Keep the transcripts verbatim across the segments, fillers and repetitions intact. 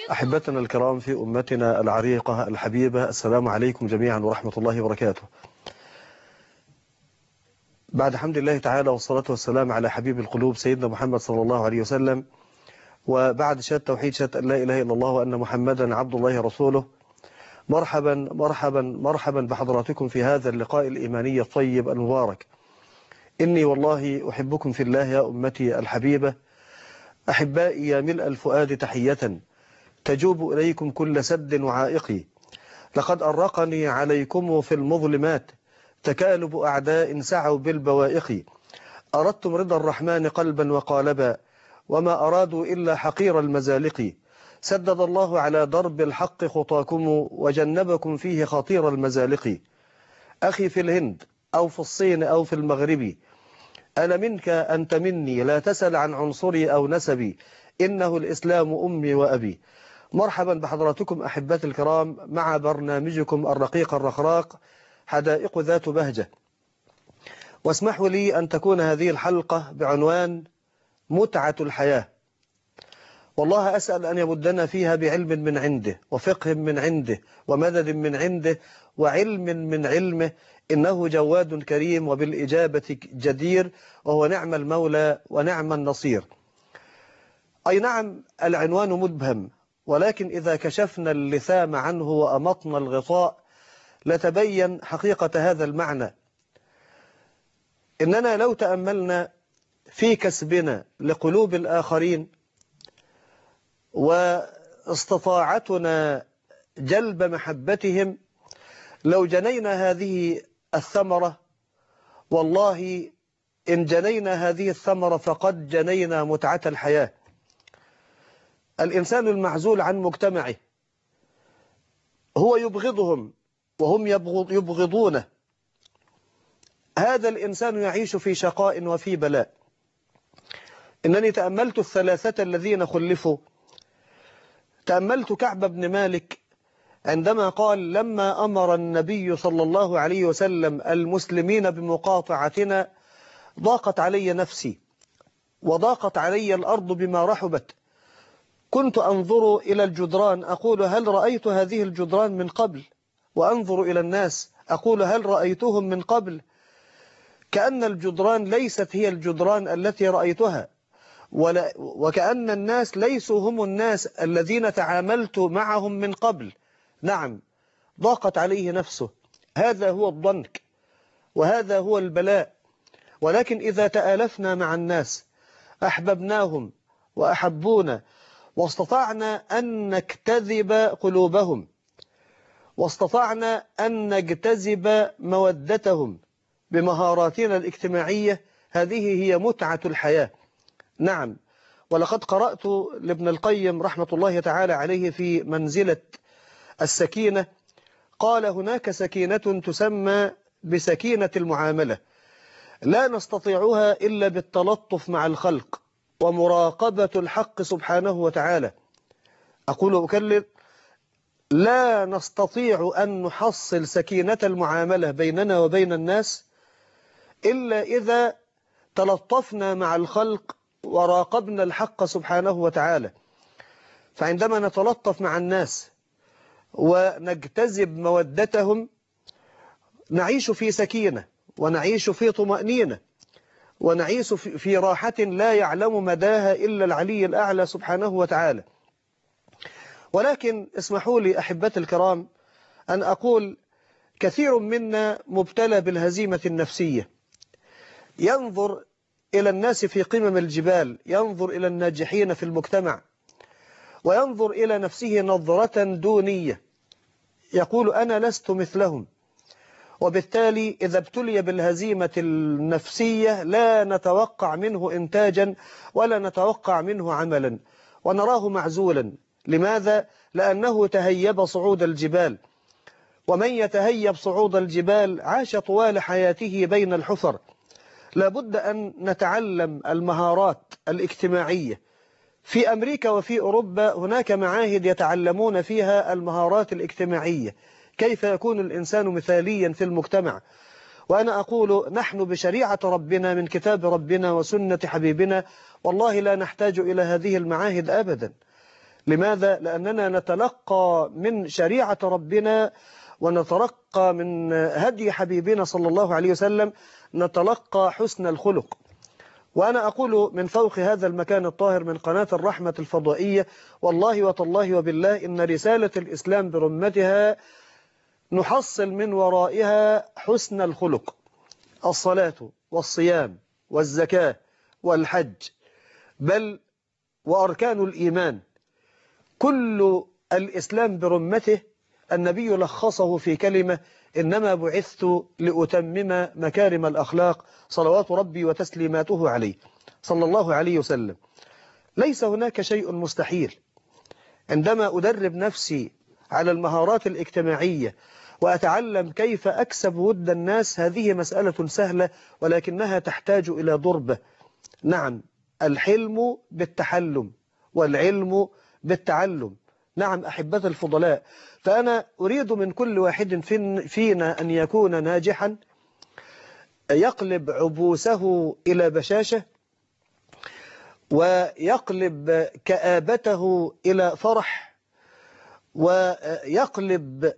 أحبتنا الكرام في أمتنا العريقة الحبيبة، السلام عليكم جميعا ورحمة الله وبركاته. بعد حمد الله تعالى والصلاة والسلام على حبيب القلوب سيدنا محمد صلى الله عليه وسلم، وبعد شهادة توحيد شهادة أن لا إله إلا الله وأن محمدا عبد الله رسوله، مرحبا مرحبا مرحبا بحضراتكم في هذا اللقاء الإيماني الطيب المبارك. إني والله أحبكم في الله يا أمتي الحبيبة، أحبائي يا ملء الفؤاد تحية تجوب إليكم كل سد وعائق. لقد أرقني عليكم في المظلمات تكالب أعداء سعوا بالبوائق. أردتم رضا الرحمن قلبا وقالبا وما أرادوا إلا حقير المزالق. سدد الله على درب الحق خطاكم وجنبكم فيه خطير المزالق. أخي في الهند أو في الصين أو في المغرب، أنا منك أنت مني، لا تسل عن عنصري أو نسبي، إنه الإسلام أمي وأبي. مرحبا بحضراتكم أحبات الكرام مع برنامجكم الرقيق الرخراق حدائق ذات بهجة. واسمحوا لي أن تكون هذه الحلقة بعنوان متعة الحياة. والله أسأل أن يمدنا فيها بعلم من عنده وفقه من عنده ومدد من عنده وعلم من علمه، إنه جواد كريم وبالإجابة جدير، وهو نعم المولى ونعم النصير. أي نعم العنوان مبهم، ولكن إذا كشفنا اللثام عنه وأمطنا الغطاء لتبين حقيقة هذا المعنى. إننا لو تأملنا في كسبنا لقلوب الآخرين واستطاعتنا جلب محبتهم، لو جنينا هذه الثمرة، والله إن جنينا هذه الثمرة فقد جنينا متعة الحياة. الإنسان المعزول عن مجتمعه هو يبغضهم وهم يبغض يبغضونه. هذا الإنسان يعيش في شقاء وفي بلاء. إنني تأملت الثلاثة الذين خلفوا. تأملت كعب بن مالك عندما قال: لما أمر النبي صلى الله عليه وسلم المسلمين بمقاطعتنا ضاقت علي نفسي وضاقت علي الأرض بما رحبت. كنت أنظر إلى الجدران أقول: هل رأيت هذه الجدران من قبل؟ وأنظر إلى الناس أقول: هل رأيتهم من قبل؟ كأن الجدران ليست هي الجدران التي رأيتها، ولا وكأن الناس ليسوا هم الناس الذين تعاملت معهم من قبل. نعم، ضاقت عليه نفسه. هذا هو الضنك وهذا هو البلاء. ولكن إذا تآلفنا مع الناس أحببناهم وأحبونا، واستطعنا أن نجتذب قلوبهم، واستطعنا أن نجتذب مودتهم بمهاراتنا الاجتماعية، هذه هي متعة الحياة. نعم، ولقد قرأت لابن القيم رحمة الله تعالى عليه في منزلة السكينة، قال: هناك سكينة تسمى بسكينة المعاملة، لا نستطيعها إلا بالتلطف مع الخلق ومراقبة الحق سبحانه وتعالى. أقول وأكرر: لا نستطيع أن نحصل سكينة المعاملة بيننا وبين الناس إلا إذا تلطفنا مع الخلق وراقبنا الحق سبحانه وتعالى. فعندما نتلطف مع الناس ونجتذب مودتهم نعيش في سكينة ونعيش في طمأنينة ونعيش في راحة لا يعلم مداها إلا العلي الأعلى سبحانه وتعالى. ولكن اسمحوا لي أحبتي الكرام أن أقول: كثير منا مبتلى بالهزيمة النفسية، ينظر إلى الناس في قمم الجبال، ينظر إلى الناجحين في المجتمع وينظر إلى نفسه نظرة دونية، يقول: أنا لست مثلهم. وبالتالي إذا ابتلي بالهزيمة النفسية لا نتوقع منه إنتاجا ولا نتوقع منه عملا، ونراه معزولا. لماذا؟ لأنه تهيب صعود الجبال، ومن يتهيب صعود الجبال عاش طوال حياته بين الحفر. لابد أن نتعلم المهارات الاجتماعية. في أمريكا وفي أوروبا هناك معاهد يتعلمون فيها المهارات الاجتماعية، كيف يكون الإنسان مثاليا في المجتمع. وأنا أقول: نحن بشريعة ربنا من كتاب ربنا وسنة حبيبنا والله لا نحتاج إلى هذه المعاهد أبدا. لماذا؟ لأننا نتلقى من شريعة ربنا ونتلقى من هدي حبيبنا صلى الله عليه وسلم، نتلقى حسن الخلق. وأنا أقول من فوق هذا المكان الطاهر من قناة الرحمة الفضائية، والله وتالله وبالله إن رسالة الإسلام برمتها نحصل من ورائها حسن الخلق. الصلاة والصيام والزكاة والحج، بل وأركان الإيمان، كل الإسلام برمته النبي لخصه في كلمة: إنما بعثت لأتمم مكارم الأخلاق، صلوات ربي وتسليماته عليه صلى الله عليه وسلم. ليس هناك شيء مستحيل. عندما أدرب نفسي على المهارات الاجتماعية وأتعلم كيف أكسب ود الناس، هذه مسألة سهلة ولكنها تحتاج إلى ضربة. نعم، الحلم بالتحلم والعلم بالتعلم. نعم أحبة الفضلاء، فأنا أريد من كل واحد فينا أن يكون ناجحا، يقلب عبوسه إلى بشاشة، ويقلب كآبته إلى فرح، ويقلب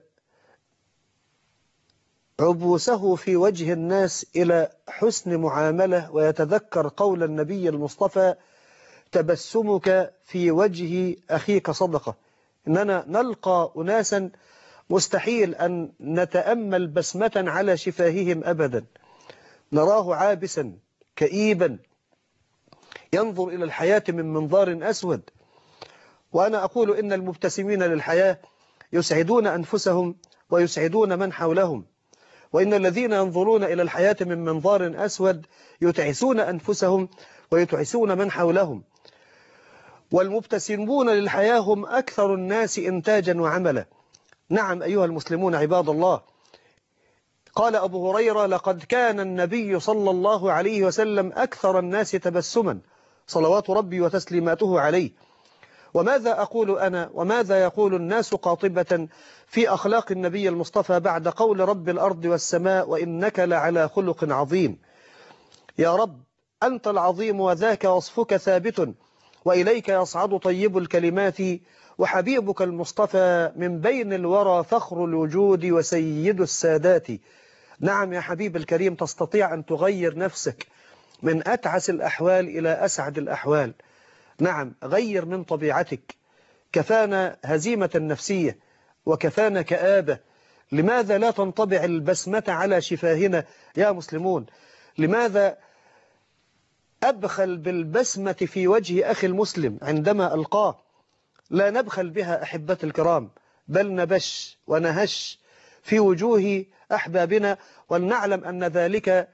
عبوسه في وجه الناس إلى حسن معاملة، ويتذكر قول النبي المصطفى: تبسمك في وجه أخيك صدقة. إننا نلقى أناسا مستحيل أن نتأمل بسمة على شفاههم أبدا، نراه عابسا كئيبا ينظر إلى الحياة من منظار أسود. وأنا أقول إن المبتسمين للحياة يسعدون أنفسهم ويسعدون من حولهم، وإن الذين ينظرون إلى الحياة من منظار أسود يتعسون أنفسهم ويتعسون من حولهم. والمبتسمون للحياة هم أكثر الناس إنتاجا وعملا. نعم أيها المسلمون عباد الله، قال أبو هريرة: لقد كان النبي صلى الله عليه وسلم أكثر الناس تبسما، صلوات ربي وتسليماته عليه. وماذا أقول أنا وماذا يقول الناس قاطبة في أخلاق النبي المصطفى بعد قول رب الأرض والسماء: وإنك لعلى خلق عظيم؟ يا رب أنت العظيم وذاك وصفك ثابت، وإليك يصعد طيب الكلمات، وحبيبك المصطفى من بين الورى فخر الوجود وسيد السادات. نعم يا حبيب الكريم، تستطيع أن تغير نفسك من أتعس الأحوال إلى أسعد الأحوال. نعم، غير من طبيعتك. كفانا هزيمة النفسية وكفانا كآبة. لماذا لا تنطبع البسمة على شفاهنا يا مسلمون؟ لماذا أبخل بالبسمة في وجه أخي المسلم عندما ألقاه؟ لا نبخل بها أحبة الكرام، بل نبش ونهش في وجوه أحبابنا، ولنعلم أن ذلك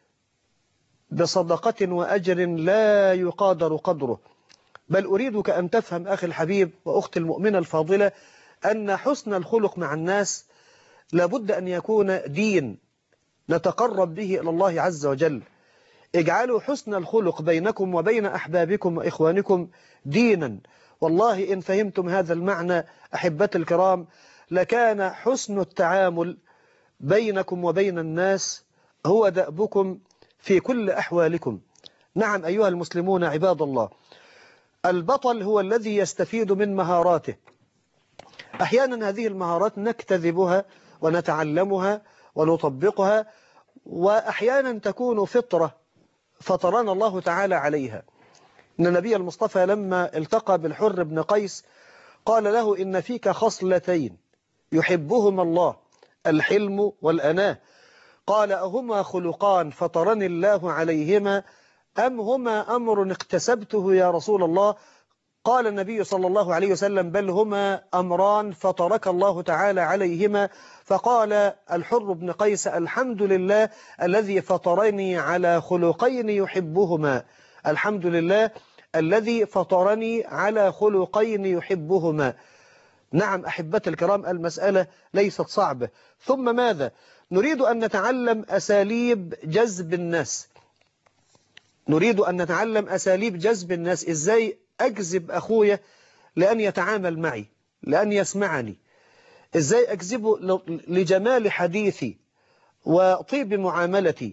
بصدقة وأجر لا يقادر قدره. بل أريدك أن تفهم أخي الحبيب وأختي المؤمنة الفاضلة أن حسن الخلق مع الناس لابد أن يكون دين نتقرب به إلى الله عز وجل. اجعلوا حسن الخلق بينكم وبين أحبابكم وإخوانكم دينا. والله إن فهمتم هذا المعنى أحبة الكرام لكان حسن التعامل بينكم وبين الناس هو دأبكم في كل أحوالكم. نعم أيها المسلمون عباد الله، البطل هو الذي يستفيد من مهاراته. أحيانا هذه المهارات نكتذبها ونتعلمها ونطبقها، وأحيانا تكون فطرة فطرنا الله تعالى عليها. إن النبي المصطفى لما التقى بالحر بن قيس قال له: إن فيك خصلتين يحبهما الله، الحلم والأناة. قال: أهما خلقان فطرني الله عليهما أم هما أمر اكتسبته يا رسول الله؟ قال النبي صلى الله عليه وسلم: بل هما أمران فطرك الله تعالى عليهما. فقال الحر بن قيس: الحمد لله الذي فطرني على خلقين يحبهما، الحمد لله الذي فطرني على خلقين يحبهما. نعم أحبة الكرام، المسألة ليست صعبة. ثم ماذا؟ نريد أن نتعلم أساليب جذب الناس. نريد أن نتعلم أساليب جذب الناس. إزاي أجذب أخويا لأن يتعامل معي، لأن يسمعني؟ إزاي أجذبه لجمال حديثي وطيب معاملتي؟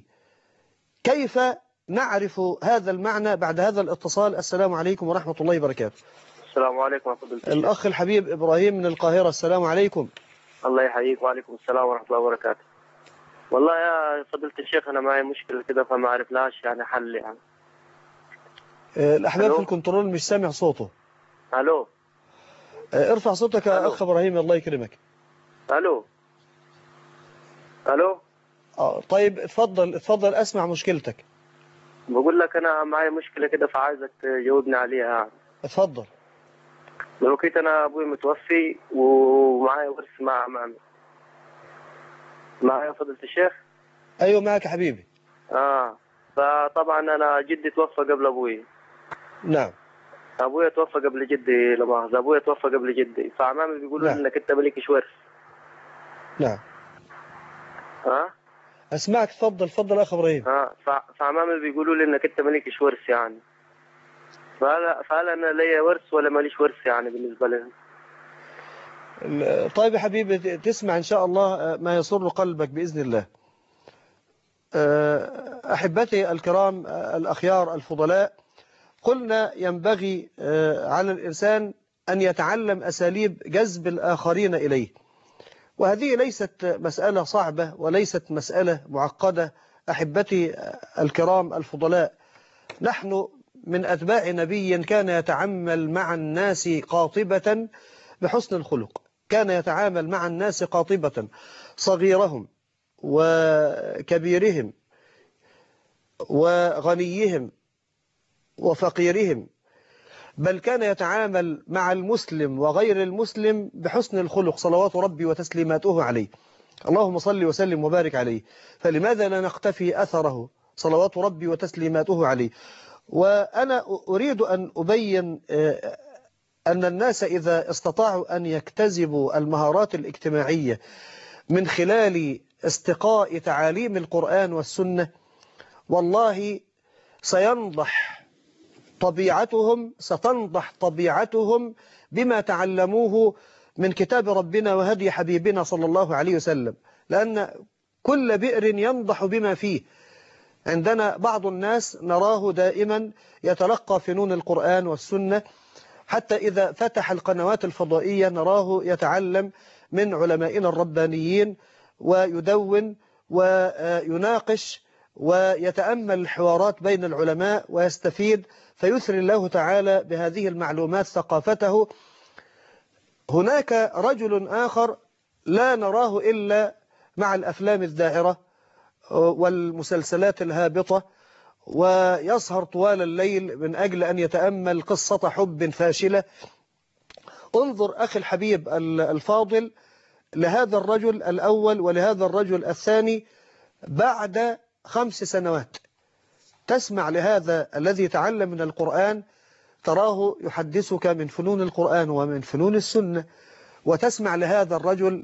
كيف نعرف هذا المعنى بعد هذا الاتصال؟ السلام عليكم ورحمة الله وبركاته. السلام عليكم ورحمة الله. الأخ الحبيب إبراهيم من القاهرة. السلام عليكم. الله يحييك. وعليكم السلام ورحمة الله وبركاته. والله يا فضيلة الشيخ أنا معي مشكلة كده فما عرف لهاش يعني حل يعني. الأحباب في الكنترول مش سامع صوته. ألو. ارفع صوتك يا أخ إبراهيم الله يكرمك. ألو. ألو. آه طيب اتفضل اتفضل أسمع مشكلتك. بقول لك أنا معي مشكلة كده فعايزك تجاوبني عليها يعني. اتفضل. دلوقتي أنا أبوي متوفي ومعايا ورث مع عمامي. معايا فضيلة الشيخ؟ أيوه معك يا حبيبي. آه فطبعا أنا جدي توفى قبل أبوي. نعم. أبويا توفى قبل جدي لا مؤاخذة. أبويا توفى قبل جدي فعمامي بيقولوا نعم. لي إنك أنت مالكش ورث. نعم. ها؟ اسمعك. تفضل تفضل اخ ابراهيم. ها فعمامي بيقولوا لي انك انت مالكش ورث يعني. فهل فهل انا ليا ورث ولا ماليش ورث يعني بالنسبه لهم؟ طيب يا حبيبي تسمع ان شاء الله ما يسر قلبك باذن الله. احبتي الكرام الاخيار الفضلاء، قلنا ينبغي على الانسان ان يتعلم اساليب جذب الاخرين اليه، وهذه ليست مسألة صعبة وليست مسألة معقدة. أحبتي الكرام الفضلاء، نحن من أتباع نبي كان يتعامل مع الناس قاطبة بحسن الخلق، كان يتعامل مع الناس قاطبة، صغيرهم وكبيرهم وغنيهم وفقيرهم، بل كان يتعامل مع المسلم وغير المسلم بحسن الخلق صلوات ربي وتسليماته عليه. اللهم صل وسلم وبارك عليه، فلماذا لا نقتفي أثره صلوات ربي وتسليماته عليه؟ وأنا أريد أن أبين أن الناس إذا استطاعوا أن يكتسبوا المهارات الاجتماعية من خلال استقاء تعاليم القرآن والسنة، والله سينضح طبيعتهم ستنضح طبيعتهم بما تعلموه من كتاب ربنا وهدي حبيبنا صلى الله عليه وسلم، لأن كل بئر ينضح بما فيه. عندنا بعض الناس نراه دائما يتلقى فنون القرآن والسنة، حتى إذا فتح القنوات الفضائية نراه يتعلم من علمائنا الربانيين ويدون ويناقش ويتأمل الحوارات بين العلماء ويستفيد، فيثري الله تعالى بهذه المعلومات ثقافته. هناك رجل آخر لا نراه إلا مع الأفلام الداعرة والمسلسلات الهابطة، ويسهر طوال الليل من أجل أن يتأمل قصة حب فاشلة. انظر أخي الحبيب الفاضل لهذا الرجل الأول ولهذا الرجل الثاني بعد خمس سنوات، تسمع لهذا الذي تعلم من القرآن تراه يحدثك من فنون القرآن ومن فنون السنة، وتسمع لهذا الرجل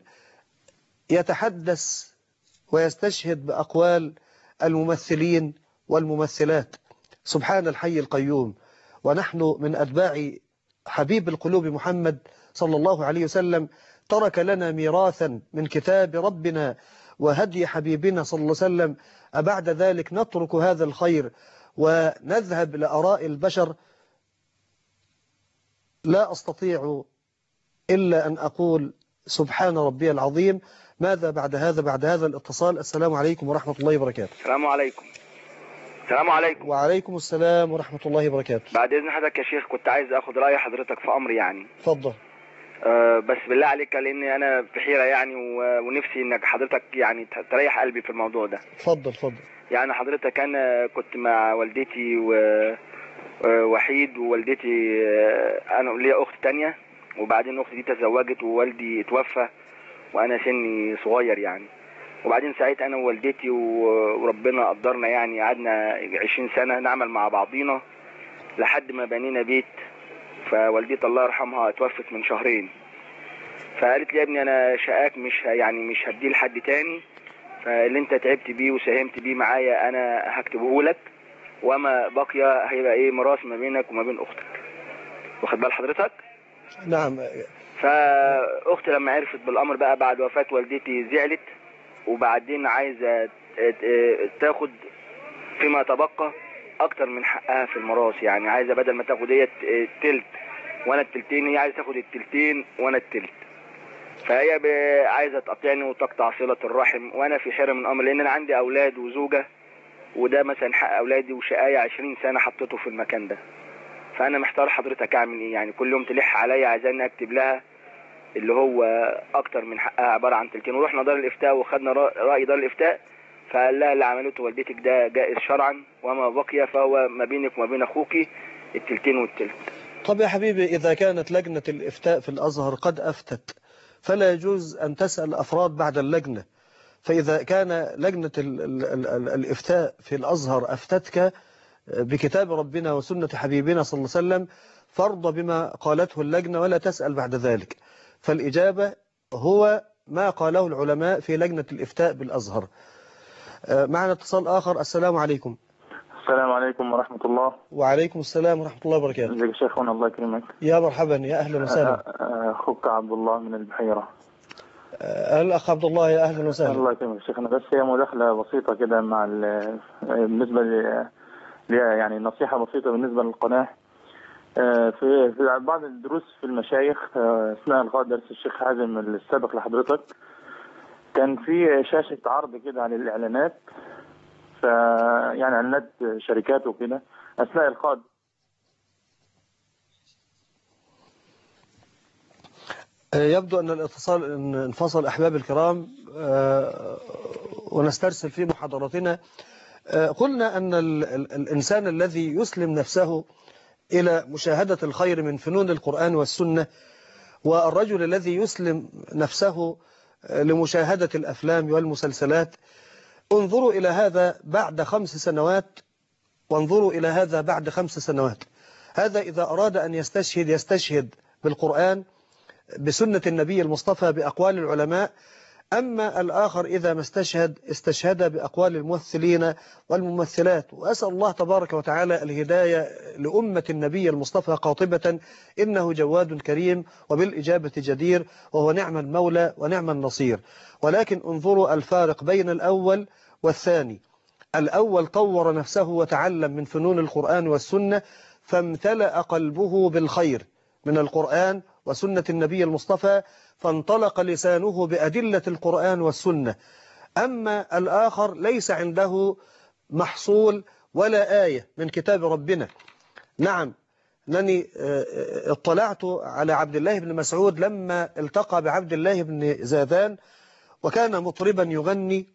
يتحدث ويستشهد بأقوال الممثلين والممثلات. سبحان الحي القيوم. ونحن من أتباع حبيب القلوب محمد صلى الله عليه وسلم ترك لنا ميراثا من كتاب ربنا وهدي حبيبنا صلى الله عليه وسلم، أبعد ذلك نترك هذا الخير ونذهب لآراء البشر؟ لا أستطيع إلا أن أقول سبحان ربي العظيم. ماذا بعد هذا؟ بعد هذا الاتصال. السلام عليكم ورحمة الله وبركاته. السلام عليكم. السلام عليكم. وعليكم السلام ورحمة الله وبركاته. بعد إذن حضرتك يا شيخ كنت عايز أخذ رأي حضرتك في أمر يعني. اتفضل. أه بس بالله عليك لأني أنا في حيرة يعني ونفسي إنك حضرتك يعني تريح قلبي في الموضوع ده. اتفضل اتفضل. يعني حضرتك أنا كنت مع والدتي ووحيد، ووالدتي أنا ليا أخت تانية، وبعدين أختي دي تزوجت ووالدي توفى وأنا سني صغير يعني. وبعدين ساعت أنا ووالدتي وربنا قدرنا يعني قعدنا عشرين سنة نعمل مع بعضينا لحد ما بنينا بيت. فوالدتي الله يرحمها توفت من شهرين، فقالت لي يا ابني أنا شقاك مش يعني مش هديه لحد تاني، فاللي انت تعبت بيه وساهمت بيه معايا أنا هكتبه لك، وما بقي هيبقى ايه ميراث ما بينك وما بين أختك. واخد بال حضرتك؟ نعم. فأختي لما عرفت بالأمر بقى بعد وفاة والدتي زعلت، وبعدين عايزة تاخد فيما تبقى أكتر من حقها في الميراث، يعني عايزة بدل ما تاخد هي تلت وانا التلتين، هي عايزه تاخد التلتين وانا التلت. فهي ب- عايزه تقاطعني وتقطع صله الرحم، وانا في حيره من امر، لان انا عندي اولاد وزوجه، وده مثلا حق اولادي وشقايه عشرين سنه حطيته في المكان ده. فانا محتار حضرتك اعمل ايه؟ يعني كل يوم تلح عليا عايزاني اكتب لها اللي هو اكتر من حقها عباره عن تلتين. ورحنا دار الافتاء وخدنا رأ- راي دار الافتاء، فقال لها اللي عملته والدتك ده جائز شرعا، وما بقي فهو ما بينك وما بين اخوك التلتين والتلت. طب يا حبيبي، إذا كانت لجنة الإفتاء في الأزهر قد أفتت فلا يجوز أن تسأل أفراد بعد اللجنة. فإذا كان لجنة ال ال ال ال الإفتاء في الأزهر أفتتك بكتاب ربنا وسنة حبيبنا صلى الله عليه وسلم، فارض بما قالته اللجنة ولا تسأل بعد ذلك. فالإجابة هو ما قاله العلماء في لجنة الإفتاء بالأزهر. معنا اتصال آخر. السلام عليكم. السلام عليكم ورحمة الله. وعليكم السلام ورحمة الله وبركاته. ازيك يا شيخنا؟ الله يكرمك. يا مرحبا، يا أهلا وسهلا. أخوك عبد الله من البحيرة. الأخ عبد الله، يا أهلا وسهلا. الله يكرمك يا شيخنا، بس هي مداخلة بسيطة كده مع بالنسبة ل يعني نصيحة بسيطة بالنسبة للقناة. في في بعض الدروس في المشايخ أثناء إلقاء درس الشيخ حازم السابق لحضرتك، كان في شاشة عرض كده عن الإعلانات، ف يعني إعلانات شركات وكده أثناء إلقاء. يبدو أن الاتصال انفصل أحباب الكرام، ونسترسل في محاضرتنا. قلنا أن الإنسان الذي يسلم نفسه إلى مشاهدة الخير من فنون القرآن والسنة، والرجل الذي يسلم نفسه لمشاهدة الأفلام والمسلسلات، انظروا إلى هذا بعد خمس سنوات وانظروا إلى هذا بعد خمس سنوات. هذا إذا أراد أن يستشهد يستشهد بالقرآن بسنة النبي المصطفى بأقوال العلماء. أما الآخر إذا ما استشهد استشهد بأقوال الممثلين والممثلات. وأسأل الله تبارك وتعالى الهداية لأمة النبي المصطفى قاطبة، إنه جواد كريم وبالإجابة جدير، وهو نعم المولى ونعم النصير. ولكن انظروا الفارق بين الأول والثاني. الأول طور نفسه وتعلم من فنون القرآن والسنة، فامتلأ قلبه بالخير من القرآن وسنة النبي المصطفى، فانطلق لسانه بأدلة القرآن والسنة. أما الآخر ليس عنده محصول ولا آية من كتاب ربنا. نعم، أنني اطلعت على عبد الله بن مسعود لما التقى بعبد الله بن زاذان، وكان مطربا يغني،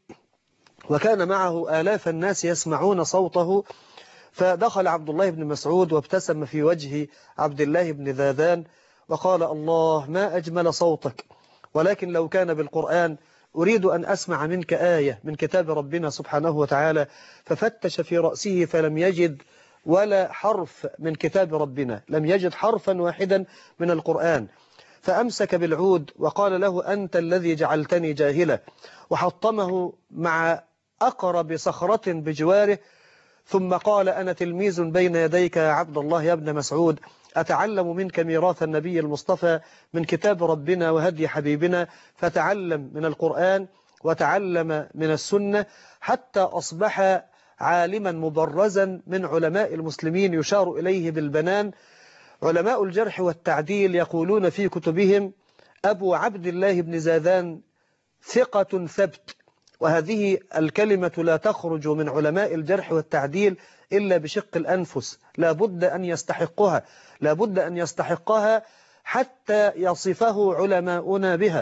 وكان معه آلاف الناس يسمعون صوته. فدخل عبد الله بن مسعود وابتسم في وجه عبد الله بن ذاذان وقال: الله ما أجمل صوتك، ولكن لو كان بالقرآن أريد أن أسمع منك آية من كتاب ربنا سبحانه وتعالى. ففتش في رأسه فلم يجد ولا حرف من كتاب ربنا، لم يجد حرفا واحدا من القرآن. فأمسك بالعود وقال له: أنت الذي جعلتني جاهلا، وحطمه مع أقرب صخرة بجواره، ثم قال: أنا تلميذ بين يديك يا عبد الله يا ابن مسعود، أتعلم منك ميراث النبي المصطفى من كتاب ربنا وهدي حبيبنا، فتعلم من القرآن وتعلم من السنة حتى أصبح عالما مبرزا من علماء المسلمين يشار إليه بالبنان. علماء الجرح والتعديل يقولون في كتبهم: أبو عبد الله بن زاذان ثقة ثبت. وهذه الكلمة لا تخرج من علماء الجرح والتعديل إلا بشق الأنفس، لا بد أن يستحقها، لا بد أن يستحقها حتى يصفه علماؤنا بها.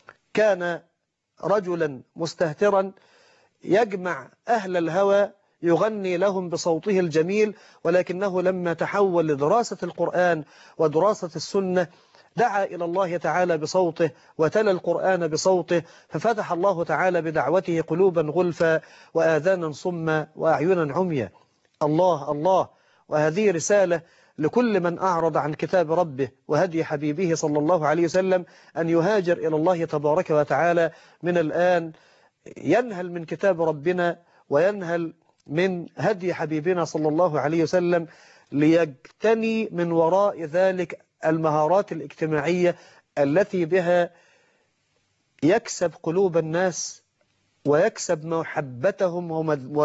كان رجلا مستهترا يجمع أهل الهوى يغني لهم بصوته الجميل، ولكنه لما تحول لدراسة القرآن ودراسة السنة دعا إلى الله تعالى بصوته وتلا القرآن بصوته، ففتح الله تعالى بدعوته قلوبا غلفا وآذانا صما وأعينا عميا. الله الله. وهذه رسالة لكل من أعرض عن كتاب ربه وهدي حبيبه صلى الله عليه وسلم أن يهاجر إلى الله تبارك وتعالى من الآن، ينهل من كتاب ربنا وينهل من هدي حبيبنا صلى الله عليه وسلم، ليجتني من وراء ذلك المهارات الاجتماعية التي بها يكسب قلوب الناس ويكسب محبتهم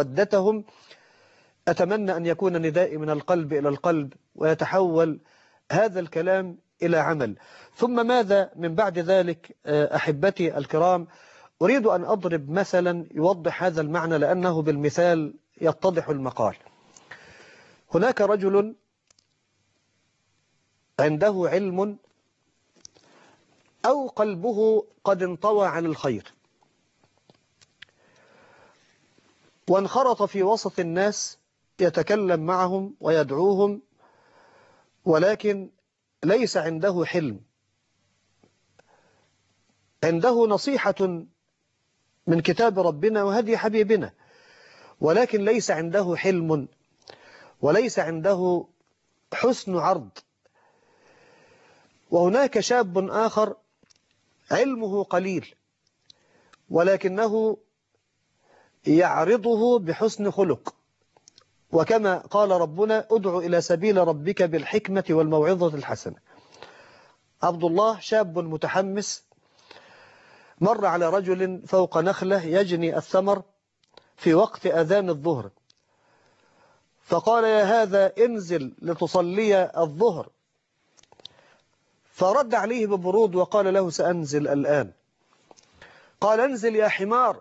ومودتهم. أتمنى أن يكون ندائي من القلب إلى القلب، ويتحول هذا الكلام إلى عمل. ثم ماذا من بعد ذلك أحبتي الكرام؟ أريد أن أضرب مثلا يوضح هذا المعنى، لأنه بالمثال يتضح المقال. هناك رجل عنده علم أو قلبه قد انطوى عن الخير، وانخرط في وسط الناس يتكلم معهم ويدعوهم، ولكن ليس عنده حلم. عنده نصيحة من كتاب ربنا وهدي حبيبنا، ولكن ليس عنده حلم وليس عنده حسن عرض. وهناك شاب آخر علمه قليل ولكنه يعرضه بحسن خلق، وكما قال ربنا ادع إلى سبيل ربك بالحكمة والموعظة الحسنة. عبد الله شاب متحمس مر على رجل فوق نخلة يجني الثمر في وقت أذان الظهر، فقال يا هذا انزل لتصلي الظهر، فرد عليه ببرود وقال له سأنزل الآن. قال انزل يا حمار،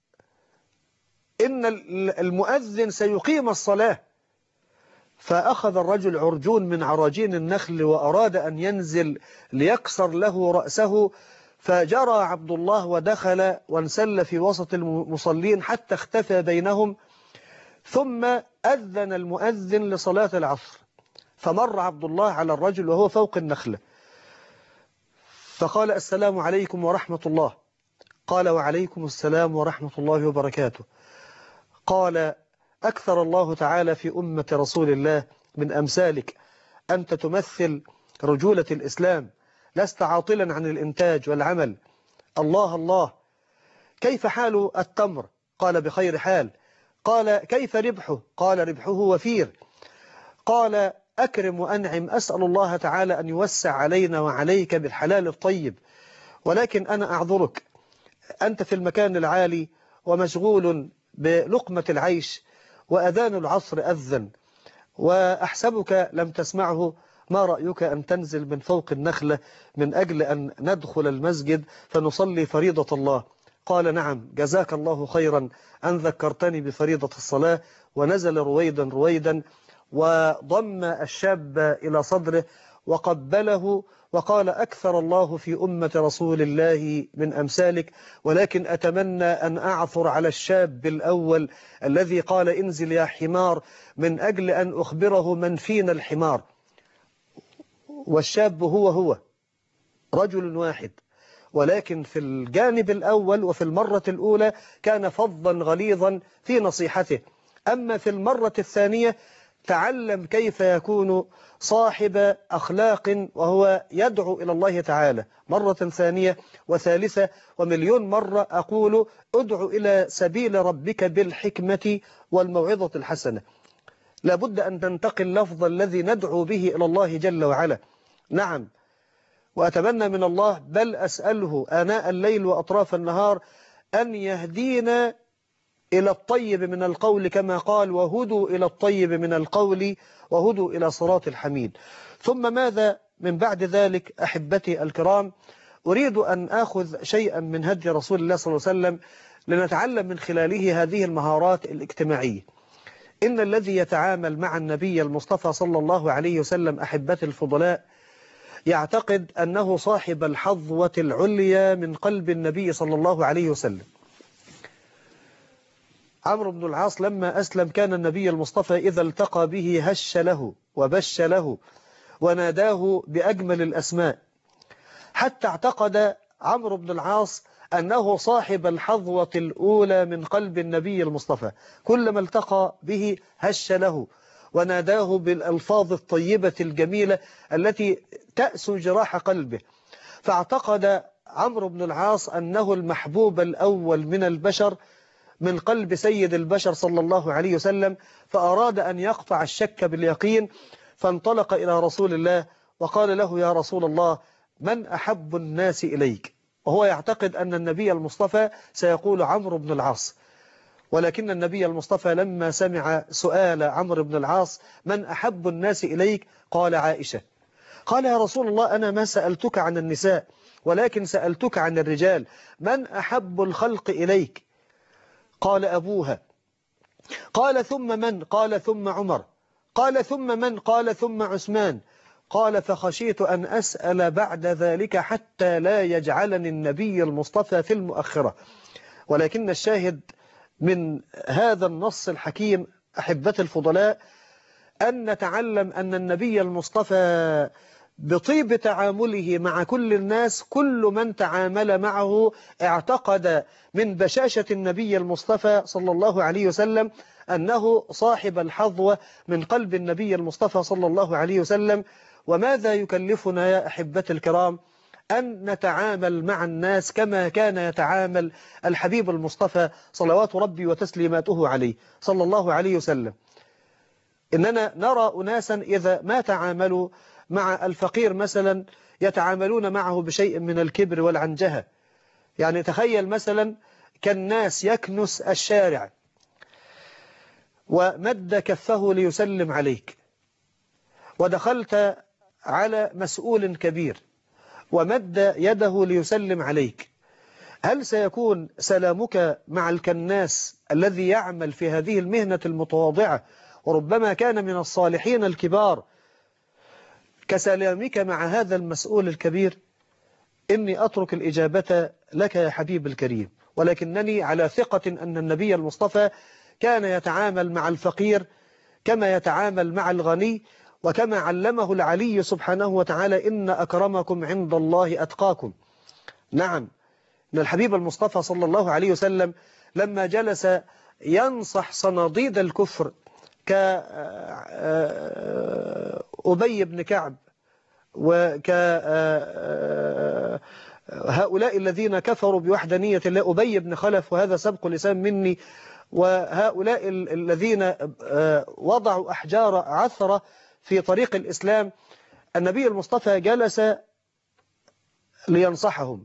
إن المؤذن سيقيم الصلاة. فأخذ الرجل عرجون من عراجين النخل وأراد أن ينزل ليكسر له رأسه، فجرى عبد الله ودخل وانسل في وسط المصلين حتى اختفى بينهم، ثم أذن المؤذن لصلاة العصر. فمر عبد الله على الرجل وهو فوق النخلة، فقال السلام عليكم ورحمة الله. قال وعليكم السلام ورحمة الله وبركاته. قال أكثر الله تعالى في أمة رسول الله من أمثالك، أنت تمثل رجولة الإسلام، لست عاطلا عن الإنتاج والعمل. الله الله، كيف حال التمر؟ قال بخير حال. قال كيف ربحه؟ قال ربحه وفير. قال أكرم وأنعم، أسأل الله تعالى أن يوسع علينا وعليك بالحلال الطيب، ولكن أنا أعذرك، أنت في المكان العالي ومشغول بلقمة العيش، وأذان العصر أذن، وأحسبك لم تسمعه. ما رأيك أن تنزل من فوق النخلة من أجل أن ندخل المسجد فنصلي فريضة الله؟ قال نعم، جزاك الله خيرا أن ذكرتني بفريضة الصلاة. ونزل رويدا رويدا وضم الشاب إلى صدره وقبله وقال أكثر الله في أمة رسول الله من أمثالك، ولكن أتمنى أن أعثر على الشاب الأول الذي قال انزل يا حمار من أجل أن أخبره من فينا الحمار. والشاب هو هو رجل واحد، ولكن في الجانب الأول وفي المرة الأولى كان فظا غليظا في نصيحته، أما في المرة الثانية تعلم كيف يكون صاحب أخلاق وهو يدعو إلى الله تعالى. مرة ثانية وثالثة ومليون مرة أقول ادعو إلى سبيل ربك بالحكمة والموعظة الحسنة. لابد أن تنتقل اللفظ الذي ندعو به إلى الله جل وعلا. نعم، وأتمنى من الله بل أسأله آناء الليل وأطراف النهار أن يهدينا إلى الطيب من القول، كما قال وهدوا إلى الطيب من القول وهدوا إلى صراط الحميد. ثم ماذا من بعد ذلك أحبتي الكرام؟ أريد أن أخذ شيئا من هدي رسول الله صلى الله عليه وسلم لنتعلم من خلاله هذه المهارات الاجتماعية. إن الذي يتعامل مع النبي المصطفى صلى الله عليه وسلم أحبتي الفضلاء يعتقد أنه صاحب الحظوة العليا من قلب النبي صلى الله عليه وسلم. عمرو بن العاص لما أسلم كان النبي المصطفى إذا التقى به هش له وبش له وناداه بأجمل الأسماء، حتى اعتقد عمرو بن العاص أنه صاحب الحظوة الأولى من قلب النبي المصطفى، كلما التقى به هش له وناداه بالألفاظ الطيبة الجميلة التي تأسو جراح قلبه. فاعتقد عمرو بن العاص أنه المحبوب الأول من البشر من قلب سيد البشر صلى الله عليه وسلم، فأراد أن يقطع الشك باليقين، فانطلق إلى رسول الله وقال له يا رسول الله من أحب الناس إليك؟ وهو يعتقد أن النبي المصطفى سيقول عمرو بن العاص، ولكن النبي المصطفى لما سمع سؤال عمرو بن العاص من أحب الناس إليك قال عائشة. قال يا رسول الله أنا ما سألتك عن النساء ولكن سألتك عن الرجال، من أحب الخلق إليك؟ قال أبوها. قال ثم من؟ قال ثم عمر. قال ثم من؟ قال ثم عثمان. قال فخشيت أن أسأل بعد ذلك حتى لا يجعلني النبي المصطفى في المؤخرة. ولكن الشاهد من هذا النص الحكيم أحبة الفضلاء أن نتعلم أن النبي المصطفى بطيب تعامله مع كل الناس، كل من تعامل معه اعتقد من بشاشة النبي المصطفى صلى الله عليه وسلم أنه صاحب الحظوة من قلب النبي المصطفى صلى الله عليه وسلم. وماذا يكلفنا يا أحبة الكرام أن نتعامل مع الناس كما كان يتعامل الحبيب المصطفى صلوات ربي وتسليماته عليه صلى الله عليه وسلم. إننا نرى أناسا إذا ما تعاملوا مع الفقير مثلا يتعاملون معه بشيء من الكبر والعنجهة. يعني تخيل مثلا كالناس يكنس الشارع ومد كفه ليسلم عليك، ودخلت على مسؤول كبير ومد يده ليسلم عليك، هل سيكون سلامك مع الكناس الذي يعمل في هذه المهنة المتواضعة وربما كان من الصالحين الكبار كسلامك مع هذا المسؤول الكبير؟ إني أترك الإجابة لك يا حبيب الكريم، ولكنني على ثقة أن النبي المصطفى كان يتعامل مع الفقير كما يتعامل مع الغني، وكما علمه العلي سبحانه وتعالى إن أكرمكم عند الله أتقاكم. نعم، إن الحبيب المصطفى صلى الله عليه وسلم لما جلس ينصح صناديد الكفر كأبي بن كعب وكهؤلاء الذين كفروا بوحدانية الله، أبي بن خلف وهذا سبق لسان مني، وهؤلاء الذين وضعوا أحجار عثرة في طريق الإسلام، النبي المصطفى جلس لينصحهم.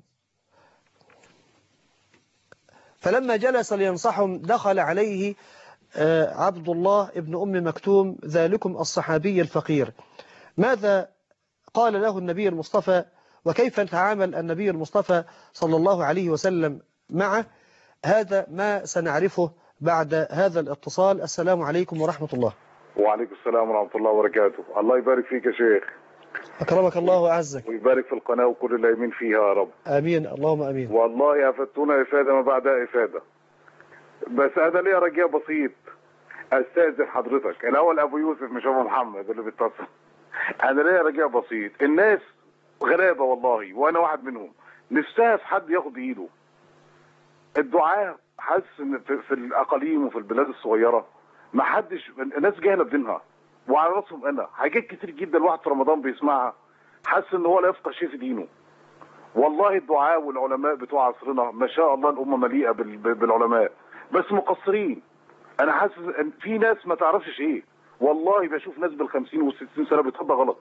فلما جلس لينصحهم دخل عليه عبد الله ابن أم مكتوم ذلكم الصحابي الفقير. ماذا قال له النبي المصطفى وكيف تعامل النبي المصطفى صلى الله عليه وسلم معه؟ هذا ما سنعرفه بعد هذا الاتصال. السلام عليكم ورحمة الله. وعليكم السلام ورحمة الله وبركاته. الله يبارك فيك يا شيخ. أكرمك الله وأعزك. ويبارك في القناة وكل اللي يمين فيها يا رب. آمين اللهم آمين. والله أفدتونا إفادة ما بعدها إفادة. بس أنا ليا رجاء بسيط أستاذن حضرتك. الأول أبو يوسف مش أبو محمد اللي بيتصل. أنا ليا رجاء بسيط، الناس غلابة والله وأنا واحد منهم، نفسها في حد ياخد إيده. الدعاء حاسس إن في الأقاليم وفي البلاد الصغيرة ما حدش، الناس جاهله بدينها وعلى راسهم انا حاجات كتير جدا الواحد في رمضان بيسمعها حاسس ان هو لا يفقه شيء في دينه. والله الدعاء والعلماء بتوع عصرنا ما شاء الله الامه مليئه بالعلماء بس مقصرين. انا حاسس ان في ناس ما تعرفش شيء، والله بشوف ناس بالخمسين والستين سنه بتطبق غلط.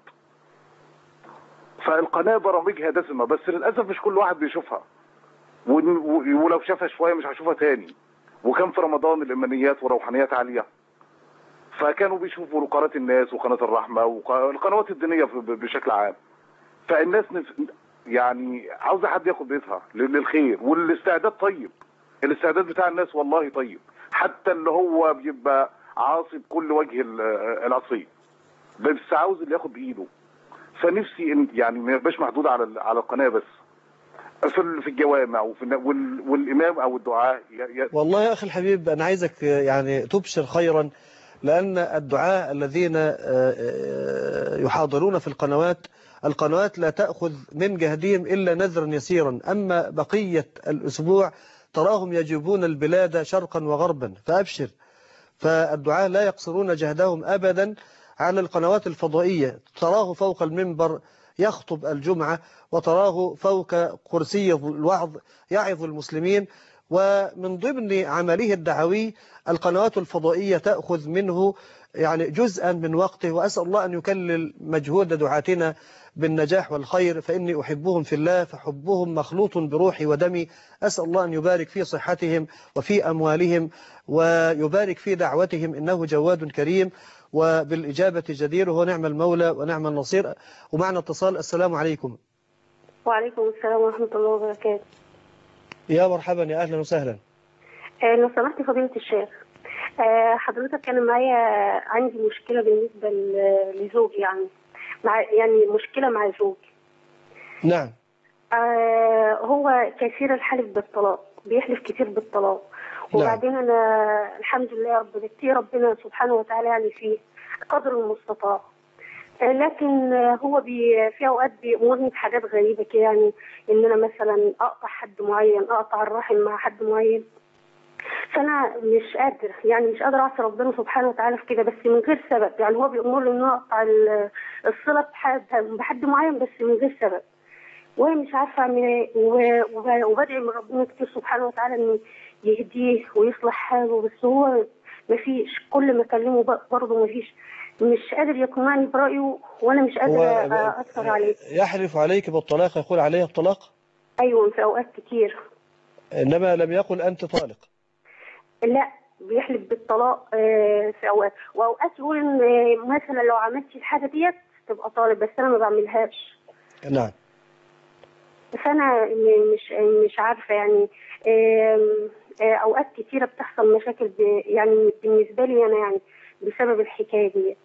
فالقناه برامجها دسمه بس للاسف مش كل واحد بيشوفها، ولو شافها شويه مش هشوفها تاني. وكان في رمضان الايمانيات وروحانيات عاليه، فكانوا بيشوفوا قناة الناس وقناة الرحمة والقنوات الدينية بشكل عام. فالناس نف... يعني عاوزة حد ياخد بيتها للخير، والاستعداد طيب، الاستعداد بتاع الناس والله طيب، حتى اللي هو بيبقى عاصي بكل وجه العصي بس عاوز اللي ياخد بايده. فنفسي إن يعني ما يبقاش محدود على على القناة بس، في في الجوامع وفي والامام او الدعاء ي... والله يا اخي الحبيب انا عايزك يعني تبشر خيرا، لأن الدعاء الذين يحاضرون في القنوات القنوات لا تأخذ من جهدهم إلا نذرا يسيرا، أما بقية الأسبوع تراهم يجيبون البلاد شرقا وغربا. فأبشر، فالدعاء لا يقصرون جهدهم أبدا على القنوات الفضائية. تراه فوق المنبر يخطب الجمعة، وتراه فوق كرسي الوعظ يعظ المسلمين، ومن ضمن عمله الدعوي القنوات الفضائية تأخذ منه يعني جزءا من وقته. وأسأل الله أن يكلل مجهود دعاتنا بالنجاح والخير، فإني أحبهم في الله، فحبهم مخلوط بروحي ودمي. أسأل الله أن يبارك في صحتهم وفي أموالهم ويبارك في دعوتهم، إنه جواد كريم. وبالإجابة جدير، وهو نعم المولى ونعم النصير. ومعنا اتصال. السلام عليكم. وعليكم السلام ورحمة الله وبركاته. يا مرحبا، يا أهلا وسهلا. آه لو سمحت فضيلة الشيخ، آه حضرتك كان معايا عندي مشكلة بالنسبة لزوجي، يعني مع يعني مشكلة مع زوجي. نعم. آه هو كثير الحلف بالطلاق، بيحلف كتير بالطلاق. وبعدين نعم. أنا الحمد لله رب بكتير ربنا سبحانه وتعالى يعني فيه قدر المستطاع، آه لكن هو بي في أوقات بيأمرني بحاجات غريبة كده، يعني إن أنا مثلا أقطع حد معين، أقطع الرحم مع حد معين. فأنا مش قادر يعني مش قادر أعصي ربنا سبحانه وتعالى في كده، بس من غير سبب. يعني هو بيأمرني إن أنا أقطع الصلة بحد بحد معين بس من غير سبب، ومش عارفه اعمل ايه. وبدعي من ربنا كتير سبحانه وتعالى انه يهديه ويصلح حاله، بس هو مفيش. كل ما اكلمه برضه مفيش، مش قادر يقنعني برايه وانا مش قادر اثر عليه. يحلف عليك بالطلاق، يقول عليه الطلاق؟ ايوه في اوقات كتير. انما لم يقل انت طالق؟ لا بيحلف بالطلاق في اوقات، واوقات يقول ان مثلا لو عملتي الحاجه ديت تبقى طالق، بس انا ما بعملهاش. نعم. فأنا مش مش عارفة يعني أوقات كتيرة بتحصل مشاكل يعني بالنسبة لي أنا، يعني بسبب الحكاية دي.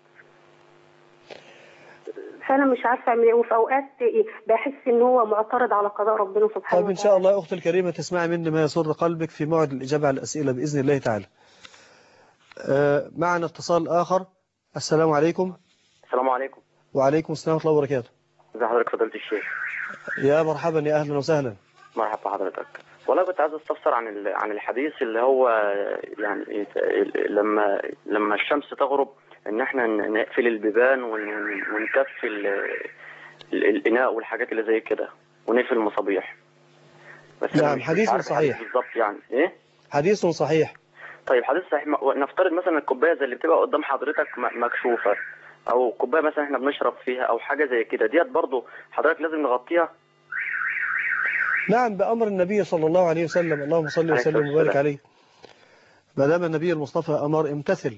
فأنا مش عارفة أعمل إيه، وفي أوقات بحس إن هو معترض على قضاء ربنا سبحانه وتعالى. طيب إن شاء الله أختي الكريمة تسمعي مني ما يسر قلبك في موعد الإجابة على الأسئلة بإذن الله تعالى. آه معنا اتصال آخر. السلام عليكم. السلام عليكم. وعليكم السلام ورحمة الله وبركاته. ازي حضرتك فضيلة الشيخ؟ يا مرحبا، يا أهلا وسهلا. مرحبا حضرتك. والله كنت عايز استفسر عن عن الحديث اللي هو يعني لما لما الشمس تغرب ان احنا نقفل البيبان ونكفي الاناء والحاجات اللي زي كده ونقفل المصابيح. بس نعم حديث صحيح بالظبط. يعني ايه؟ حديث صحيح. طيب حديث صحيح. نفترض مثلا الكوبايه زي اللي بتبقى قدام حضرتك مكشوفه، او كوبايه مثلا احنا بنشرب فيها او حاجه زي كده، ديت برضو حضرتك لازم نغطيها؟ نعم بأمر النبي صلى الله عليه وسلم، اللهم صل وسلم وبارك عليه. ما دام النبي المصطفى أمر امتثل،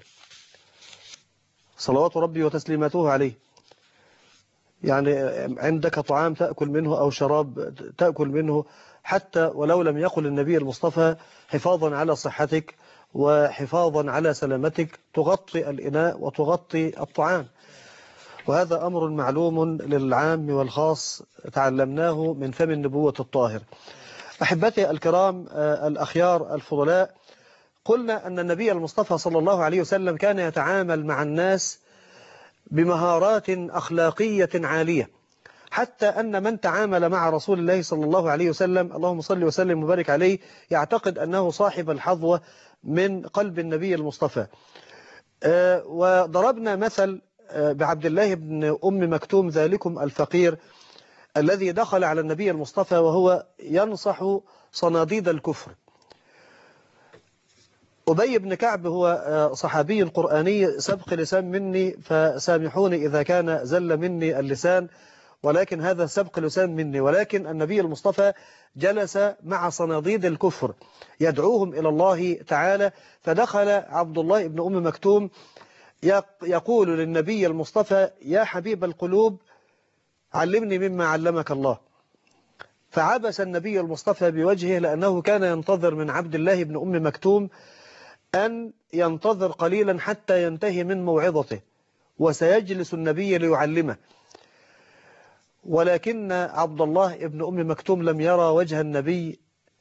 صلوات ربي وتسليماته عليه. يعني عندك طعام تأكل منه أو شراب تأكل منه، حتى ولو لم يقل النبي المصطفى حفاظا على صحتك وحفاظا على سلامتك تغطي الإناء وتغطي الطعام، وهذا أمر معلوم للعام والخاص تعلمناه من فم النبوة الطاهر. أحبتي الكرام الأخيار الفضلاء، قلنا أن النبي المصطفى صلى الله عليه وسلم كان يتعامل مع الناس بمهارات أخلاقية عالية، حتى أن من تعامل مع رسول الله صلى الله عليه وسلم اللهم صل وسلم وبارك عليه يعتقد أنه صاحب الحظوة من قلب النبي المصطفى. وضربنا مثل بعبد الله بن أم مكتوم ذلكم الفقير الذي دخل على النبي المصطفى وهو ينصح صناديد الكفر. أبي بن كعب هو صحابي قرآني، سبق لسان مني فسامحوني إذا كان زل مني اللسان، ولكن هذا سبق لسان مني. ولكن النبي المصطفى جلس مع صناديد الكفر يدعوهم إلى الله تعالى، فدخل عبد الله بن أم مكتوم يقول للنبي المصطفى يا حبيب القلوب علمني مما علمك الله. فعبس النبي المصطفى بوجهه، لأنه كان ينتظر من عبد الله بن أم مكتوم أن ينتظر قليلا حتى ينتهي من موعظته وسيجلس النبي ليعلمه. ولكن عبد الله بن أم مكتوم لم يرى وجه النبي،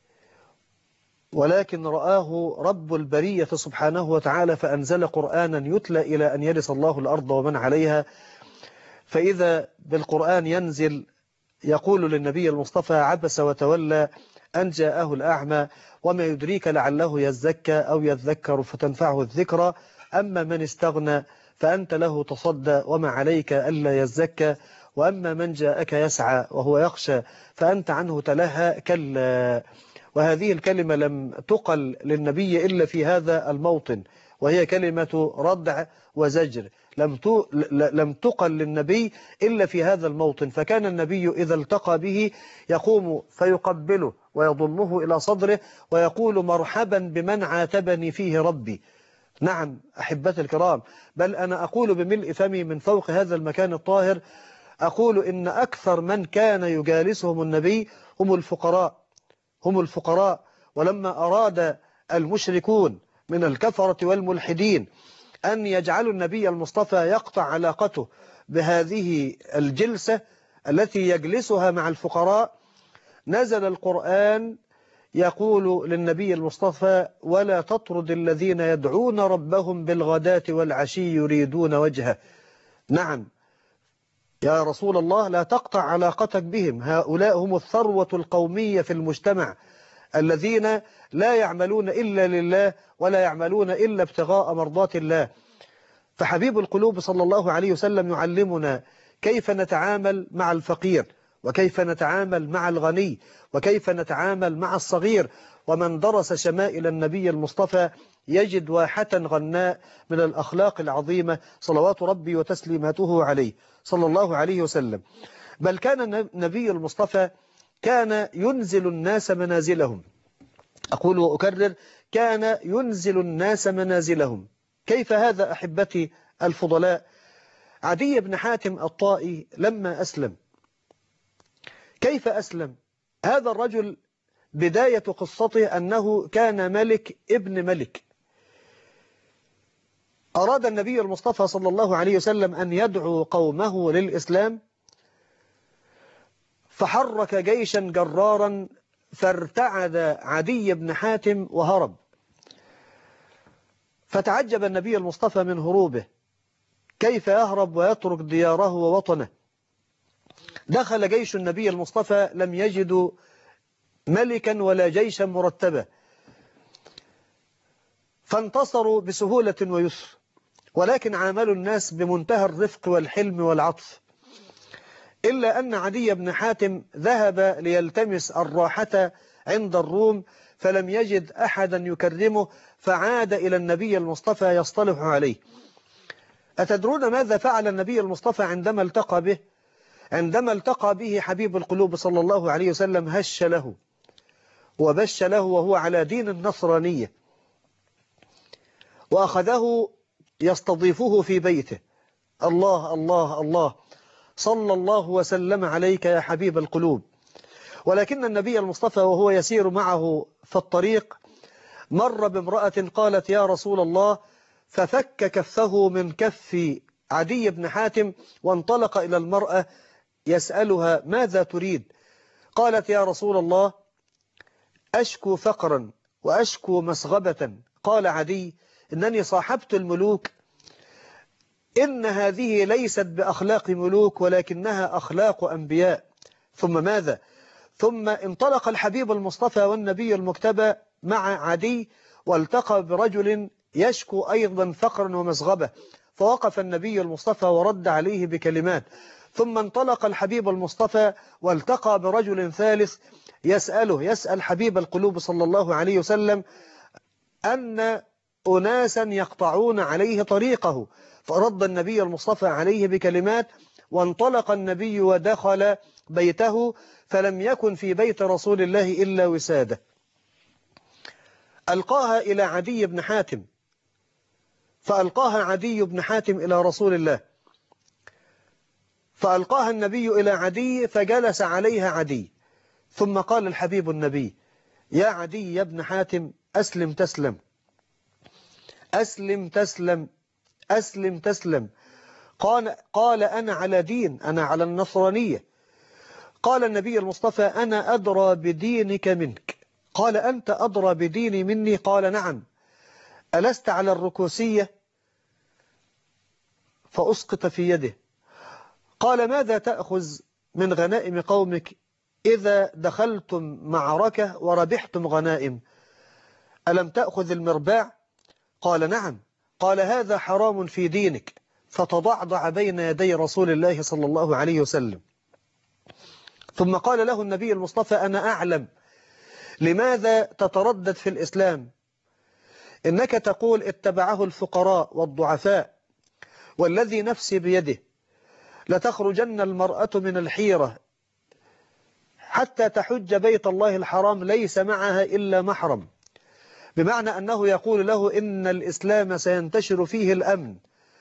ولكن رآه رب البرية سبحانه وتعالى، فأنزل قرآنا يتلى إلى أن يرث الله الأرض ومن عليها. فإذا بالقرآن ينزل يقول للنبي المصطفى عبس وتولى أن جاءه الأعمى وما يدريك لعله يزكى أو يذكر فتنفعه الذكرى، أما من استغنى فأنت له تصدى وما عليك ألا يزكى، وأما من جاءك يسعى وهو يخشى فأنت عنه تلهى كلا. وهذه الكلمة لم تقل للنبي إلا في هذا الموطن، وهي كلمة ردع وزجر، لم لم تقل للنبي إلا في هذا الموطن. فكان النبي إذا التقى به يقوم فيقبله ويضمه إلى صدره ويقول مرحبا بمن عاتبني فيه ربي، نعم أحبتي الكرام، بل أنا أقول بملء فمي من فوق هذا المكان الطاهر، أقول إن أكثر من كان يجالسهم النبي هم الفقراء، هم الفقراء. ولما أراد المشركون من الكفرة والملحدين أن يجعلوا النبي المصطفى يقطع علاقته بهذه الجلسة التي يجلسها مع الفقراء، نزل القرآن يقول للنبي المصطفى: ولا تطرد الذين يدعون ربهم بالغداة والعشي يريدون وجهه. نعم يا رسول الله، لا تقطع علاقتك بهم، هؤلاء هم الثروة القومية في المجتمع، الذين لا يعملون إلا لله ولا يعملون إلا ابتغاء مرضات الله. فحبيب القلوب صلى الله عليه وسلم يعلمنا كيف نتعامل مع الفقير، وكيف نتعامل مع الغني، وكيف نتعامل مع الصغير. ومن درس شمائل النبي المصطفى يجد واحة غناء من الأخلاق العظيمة صلوات ربي وتسليماته عليه صلى الله عليه وسلم. بل كان النبي المصطفى كان ينزل الناس منازلهم، أقول وأكرر، كان ينزل الناس منازلهم. كيف هذا أحبتي الفضلاء؟ عدي بن حاتم الطائي لما أسلم، كيف أسلم؟ هذا الرجل بداية قصته أنه كان ملك ابن ملك. أراد النبي المصطفى صلى الله عليه وسلم أن يدعو قومه للإسلام، فحرك جيشا جرارا فارتعد عدي بن حاتم وهرب. فتعجب النبي المصطفى من هروبه، كيف يهرب ويترك دياره ووطنه؟ دخل جيش النبي المصطفى لم يجدوا ملكا ولا جيشا مرتبا، فانتصروا بسهولة ويسر، ولكن عاملوا الناس بمنتهى الرفق والحلم والعطف. إلا أن عدي بن حاتم ذهب ليلتمس الراحة عند الروم فلم يجد أحدا يكرمه، فعاد إلى النبي المصطفى يصطلح عليه. أتدرون ماذا فعل النبي المصطفى عندما التقى به؟ عندما التقى به حبيب القلوب صلى الله عليه وسلم هش له وبش له وهو على دين النصرانية، وأخذه يستضيفه في بيته. الله الله الله، صلى الله وسلم عليك يا حبيب القلوب. ولكن النبي المصطفى وهو يسير معه في الطريق مر بامرأة قالت: يا رسول الله، ففك كفه من كف عدي بن حاتم وانطلق إلى المرأة يسألها: ماذا تريد؟ قالت: يا رسول الله، أشكو فقرا وأشكو مسغبة. قال عدي: إنني صاحبت الملوك، إن هذه ليست بأخلاق ملوك ولكنها أخلاق أنبياء. ثم ماذا؟ ثم انطلق الحبيب المصطفى والنبي المجتبى مع عدي والتقى برجل يشكو أيضا فقرا ومسغبة، فوقف النبي المصطفى ورد عليه بكلمات. ثم انطلق الحبيب المصطفى والتقى برجل ثالث يسأله، يسأل حبيب القلوب صلى الله عليه وسلم أن أناسا يقطعون عليه طريقه، فرد النبي المصطفى عليه بكلمات. وانطلق النبي ودخل بيته فلم يكن في بيت رسول الله إلا وسادة. ألقاها إلى عدي بن حاتم، فألقاها عدي بن حاتم إلى رسول الله، فألقاها النبي إلى عدي فجلس عليها عدي. ثم قال الحبيب النبي: يا عدي يا ابن حاتم، أسلم تسلم، أسلم تسلم، أسلم تسلم. قال, قال أنا على دين، أنا على النصرانية. قال النبي المصطفى: أنا أدرى بدينك منك. قال: أنت أدرى بديني مني؟ قال: نعم. ألست على الركوسية؟ فأسقط في يده. قال: ماذا تأخذ من غنائم قومك إذا دخلتم معركة وربحتم غنائم؟ ألم تأخذ المرباع؟ قال: نعم. قال: هذا حرام في دينك. فتضعضع بين يدي رسول الله صلى الله عليه وسلم. ثم قال له النبي المصطفى: أنا أعلم لماذا تتردد في الإسلام. إنك تقول اتبعه الفقراء والضعفاء، والذي نفسي بيده لتخرجن المرأة من الحيرة حتى تحج بيت الله الحرام ليس معها إلا محرم، بمعنى أنه يقول له إن الإسلام سينتشر فيه الأمن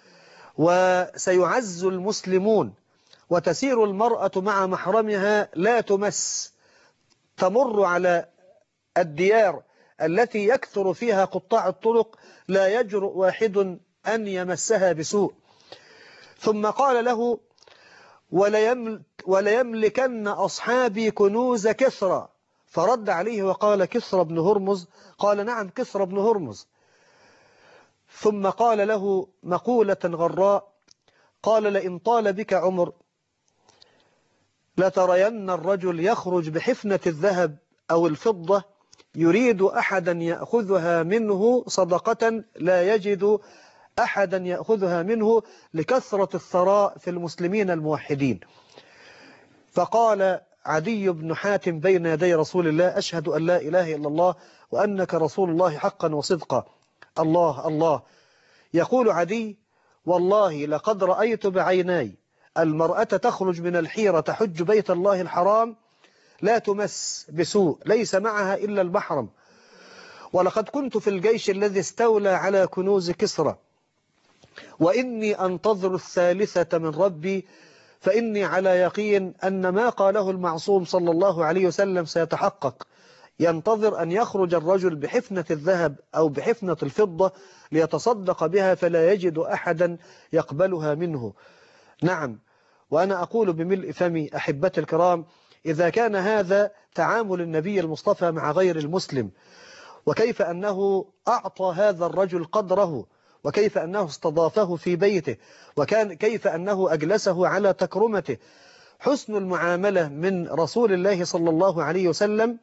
وسيعز المسلمون وتسير المرأة مع محرمها لا تمس، تمر على الديار التي يكثر فيها قطاع الطرق لا يجرؤ واحد أن يمسها بسوء. ثم قال له وليمل وليملكن أصحابي كنوز كسرى، فرد عليه وقال كسرى بن هرمز؟ قال نعم كسرى بن هرمز. ثم قال له مقولة غراء، قال لئن طال بك عمر لترين الرجل يخرج بحفنة الذهب أو الفضة يريد أحدا يأخذها منه صدقة لا يجد أحدا يأخذها منه لكثرة الثراء في المسلمين الموحدين. فقال عدي بن حاتم بين يدي رسول الله أشهد أن لا إله إلا الله وأنك رسول الله حقا وصدقا. الله الله. يقول عدي والله لقد رأيت بعيناي المرأة تخرج من الحيرة تحج بيت الله الحرام لا تمس بسوء، ليس معها إلا المحرم، ولقد كنت في الجيش الذي استولى على كنوز كسرى، وإني أنتظر الثالثة من ربي، فإني على يقين أن ما قاله المعصوم صلى الله عليه وسلم سيتحقق. ينتظر أن يخرج الرجل بحفنة الذهب أو بحفنة الفضة ليتصدق بها فلا يجد أحدا يقبلها منه. نعم، وأنا أقول بملء فمي أحبتي الكرام، إذا كان هذا تعامل النبي المصطفى مع غير المسلم، وكيف أنه أعطى هذا الرجل قدره، وكيف أنه استضافه في بيته، وكان كيف أنه أجلسه على تكرمته، حسن المعاملة من رسول الله صلى الله عليه وسلم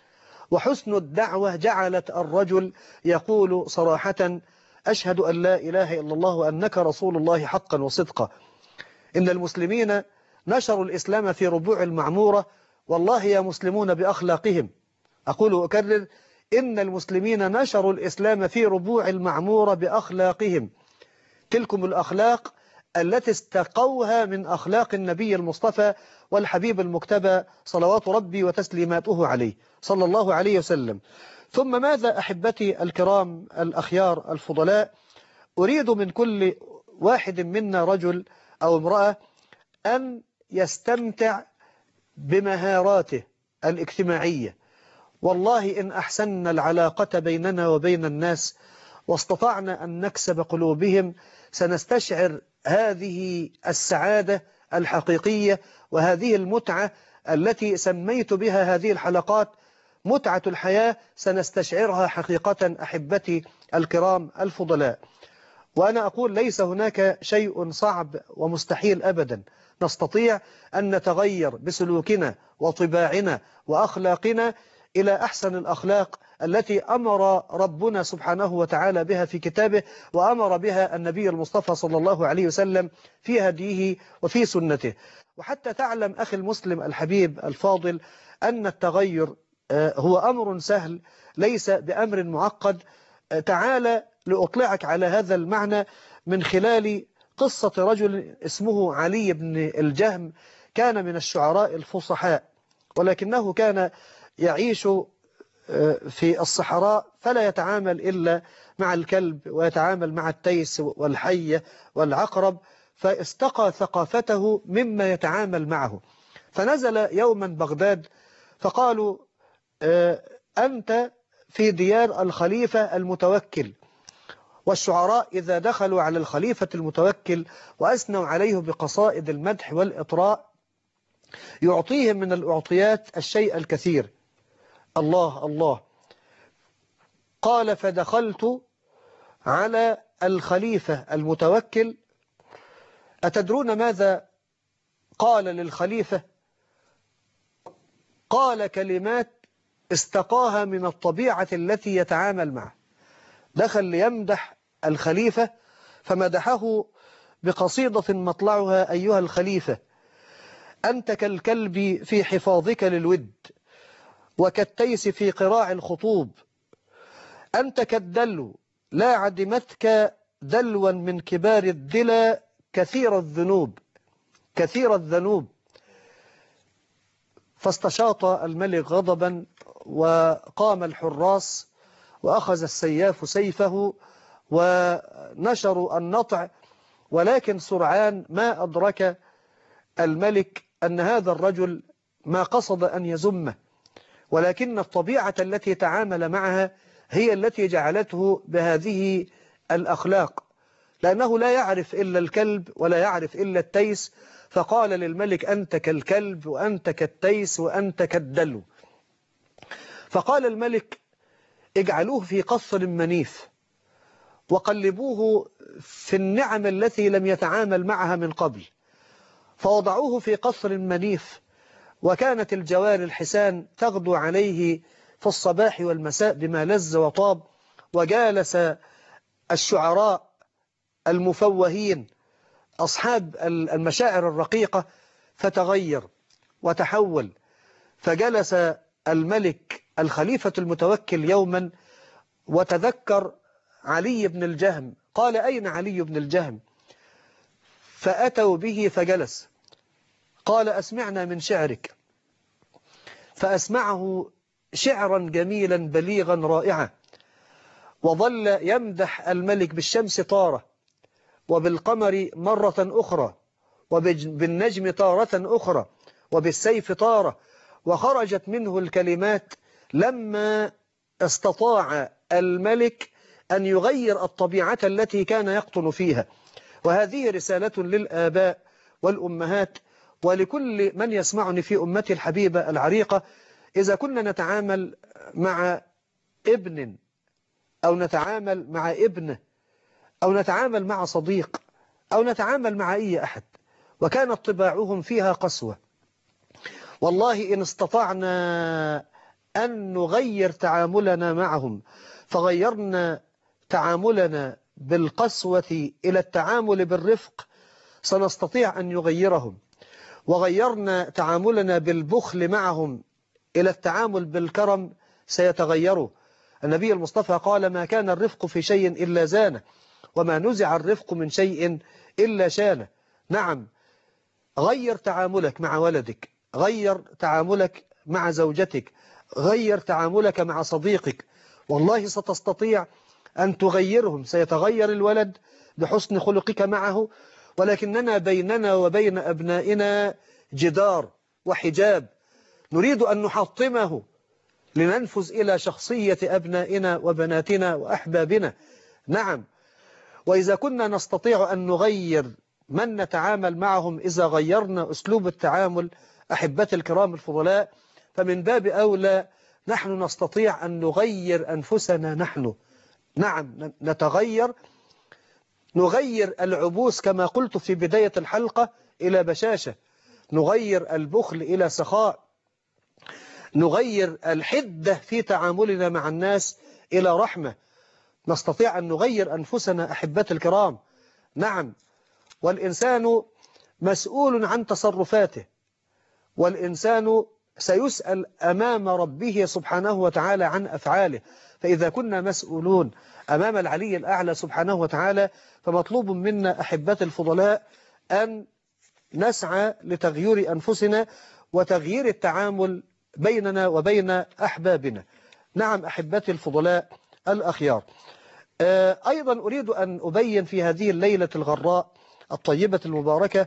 وحسن الدعوة جعلت الرجل يقول صراحة أشهد أن لا إله إلا الله وأنك رسول الله حقا وصدقا. إن المسلمين نشروا الإسلام في ربوع المعمورة، والله يا مسلمون بأخلاقهم، أقول وأكرر إن المسلمين نشروا الإسلام في ربوع المعمورة بأخلاقهم، تلكم الأخلاق التي استقوها من أخلاق النبي المصطفى والحبيب المجتبى صلوات ربي وتسليماته عليه صلى الله عليه وسلم. ثم ماذا أحبتي الكرام الأخيار الفضلاء؟ أريد من كل واحد منا رجل أو امرأة أن يستمتع بمهاراته الاجتماعية. والله إن أحسننا العلاقة بيننا وبين الناس واستطعنا أن نكسب قلوبهم سنستشعر هذه السعادة الحقيقية وهذه المتعة التي سميت بها هذه الحلقات متعة الحياة، سنستشعرها حقيقة أحبتي الكرام الفضلاء. وأنا أقول ليس هناك شيء صعب ومستحيل أبدا، نستطيع أن نتغير بسلوكنا وطباعنا وأخلاقنا إلى أحسن الأخلاق التي أمر ربنا سبحانه وتعالى بها في كتابه، وأمر بها النبي المصطفى صلى الله عليه وسلم في هديه وفي سنته. وحتى تعلم أخي المسلم الحبيب الفاضل أن التغير هو أمر سهل ليس بأمر معقد. تعال لأطلعك على هذا المعنى من خلال قصة رجل اسمه علي بن الجهم، كان من الشعراء الفصحاء، ولكنه كان يعيش في الصحراء فلا يتعامل إلا مع الكلب ويتعامل مع التيس والحية والعقرب، فاستقى ثقافته مما يتعامل معه. فنزل يوما بغداد فقالوا أنت في ديار الخليفة المتوكل. والشعراء إذا دخلوا على الخليفة المتوكل وأثنوا عليه بقصائد المدح والإطراء يعطيهم من الأعطيات الشيء الكثير. الله الله. قال فدخلت على الخليفة المتوكل، أتدرون ماذا قال للخليفة؟ قال كلمات استقاها من الطبيعة التي يتعامل معه. دخل ليمدح الخليفة فمدحه بقصيدة مطلعها أيها الخليفة أنت كالكلب في حفاظك للود وكالتيس في قراع الخطوب، أنت كالدلو لا عدمتك دلوا من كبار الدلا كثير الذنوب كثير الذنوب. فاستشاط الملك غضبا وقام الحراس وأخذ السياف سيفه ونشروا النطع، ولكن سرعان ما أدرك الملك أن هذا الرجل ما قصد أن يذمه، ولكن الطبيعة التي تعامل معها هي التي جعلته بهذه الأخلاق، لأنه لا يعرف إلا الكلب ولا يعرف إلا التيس، فقال للملك أنت كالكلب وأنت كالتيس وأنت كالدلو. فقال الملك اجعلوه في قصر منيف وقلبوه في النعم التي لم يتعامل معها من قبل، فوضعوه في قصر منيف، وكانت الجوار الحسان تغدو عليه في الصباح والمساء بما لذ وطاب، وجالس الشعراء المفوهين أصحاب المشاعر الرقيقة فتغير وتحول. فجلس الملك الخليفة المتوكل يوما وتذكر علي بن الجهم، قال أين علي بن الجهم؟ فأتوا به فجلس، قال أسمعنا من شعرك، فأسمعه شعرا جميلا بليغا رائعا، وظل يمدح الملك بالشمس طارة، وبالقمر مرة أخرى، وبالنجم طارة أخرى، وبالسيف طارة، وخرجت منه الكلمات لما استطاع الملك أن يغير الطبيعة التي كان يقطن فيها. وهذه رسالة للآباء والأمهات ولكل من يسمعني في أمتي الحبيبة العريقة. إذا كنا نتعامل مع ابن أو نتعامل مع ابنه أو نتعامل مع صديق أو نتعامل مع أي أحد وكانت طباعهم فيها قسوة، والله إن استطعنا أن نغير تعاملنا معهم فغيرنا تعاملنا بالقسوة إلى التعامل بالرفق سنستطيع أن يغيرهم، وغيرنا تعاملنا بالبخل معهم إلى التعامل بالكرم سيتغيروا. النبي المصطفى قال ما كان الرفق في شيء إلا زانه، وما نزع الرفق من شيء إلا شانه. نعم، غير تعاملك مع ولدك، غير تعاملك مع زوجتك، غير تعاملك مع صديقك، والله ستستطيع أن تغيرهم. سيتغير الولد بحسن خلقك معه، ولكننا بيننا وبين أبنائنا جدار وحجاب نريد أن نحطمه لننفذ إلى شخصية أبنائنا وبناتنا وأحبابنا. نعم، وإذا كنا نستطيع أن نغير من نتعامل معهم، إذا غيرنا أسلوب التعامل أحبتي الكرام الفضلاء، فمن باب أولى نحن نستطيع أن نغير أنفسنا نحن. نعم، نتغير، نغير العبوس كما قلت في بداية الحلقة إلى بشاشة، نغير البخل إلى سخاء، نغير الحدة في تعاملنا مع الناس إلى رحمة. نستطيع أن نغير أنفسنا أحبتي الكرام. نعم، والإنسان مسؤول عن تصرفاته، والإنسان سيسأل أمام ربه سبحانه وتعالى عن أفعاله. فإذا كنا مسؤولون أمام العلي الأعلى سبحانه وتعالى فمطلوب منا أحبتي الفضلاء أن نسعى لتغيير أنفسنا وتغيير التعامل بيننا وبين أحبابنا. نعم أحبتي الفضلاء الأخيار، أيضا أريد أن أبين في هذه الليلة الغراء الطيبة المباركة،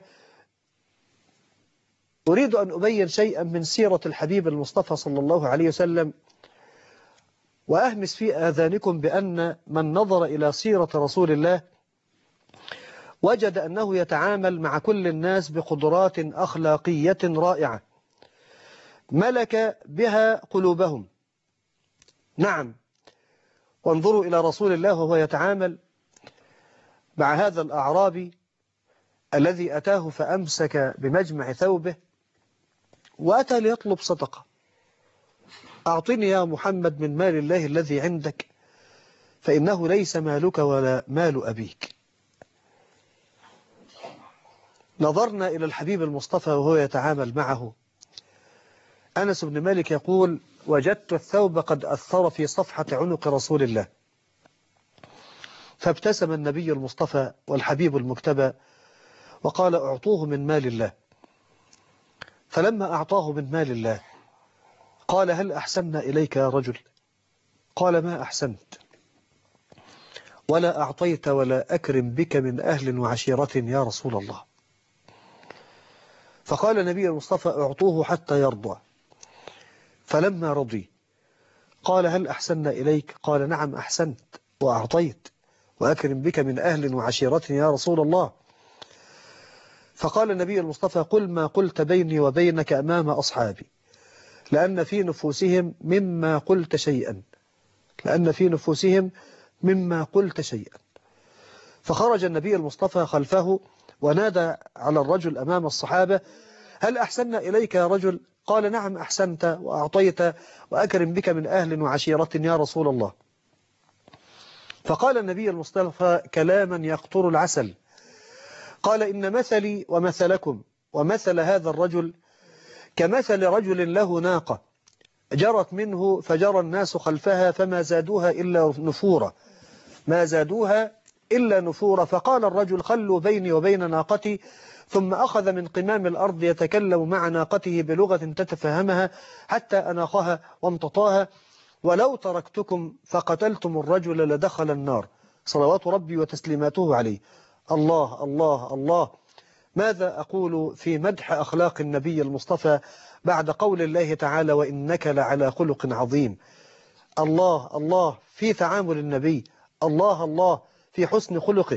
أريد أن أبين شيئا من سيرة الحبيب المصطفى صلى الله عليه وسلم، وأهمس في آذانكم بأن من نظر إلى سيرة رسول الله وجد أنه يتعامل مع كل الناس بقدرات أخلاقية رائعة ملك بها قلوبهم. نعم، وانظروا إلى رسول الله وهو يتعامل مع هذا الأعرابي الذي أتاه فأمسك بمجمع ثوبه وأتى ليطلب صدقة. أعطني يا محمد من مال الله الذي عندك فإنه ليس مالك ولا مال أبيك. نظرنا إلى الحبيب المصطفى وهو يتعامل معه. أنس بن مالك يقول وجدت الثوب قد أثر في صفحة عنق رسول الله، فابتسم النبي المصطفى والحبيب المجتبى وقال أعطوه من مال الله. فلما أعطاه من مال الله قال هل أحسننا إليك يا رجل؟ قال ما أحسنت ولا أعطيت ولا أكرم بك من أهل وعشيرة يا رسول الله. فقال النبي المصطفى اعطوه حتى يرضى. فلما رضي قال هل أحسن إليك؟ قال نعم أحسنت وأعطيت وأكرم بك من أهل وعشيرة يا رسول الله. فقال النبي المصطفى قل ما قلت بيني وبينك أمام أصحابي لأن في نفوسهم مما قلت شيئا لأن في نفوسهم مما قلت شيئا. فخرج النبي المصطفى خلفه ونادى على الرجل أمام الصحابة هل أحسن إليك يا رجل؟ قال نعم أحسنت وأعطيت وأكرم بك من أهل وعشيرة يا رسول الله. فقال النبي المصطفى كلاما يقطر العسل قال إن مثلي ومثلكم ومثل هذا الرجل كمثل رجل له ناقة جرت منه فجرى الناس خلفها فما زادوها إلا نفورا ما زادوها إلا نفورا. فقال الرجل خلوا بيني وبين ناقتي ثم أخذ من قمام الأرض يتكلم مع ناقته بلغة تتفهمها حتى أناقها وامتطاها ولو تركتكم فقتلتم الرجل لدخل النار صلوات ربي وتسليماته عليه. الله الله الله. ماذا أقول في مدح أخلاق النبي المصطفى بعد قول الله تعالى وإنك لعلى خلق عظيم. الله الله في تعامل النبي. الله الله في حسن خلقه.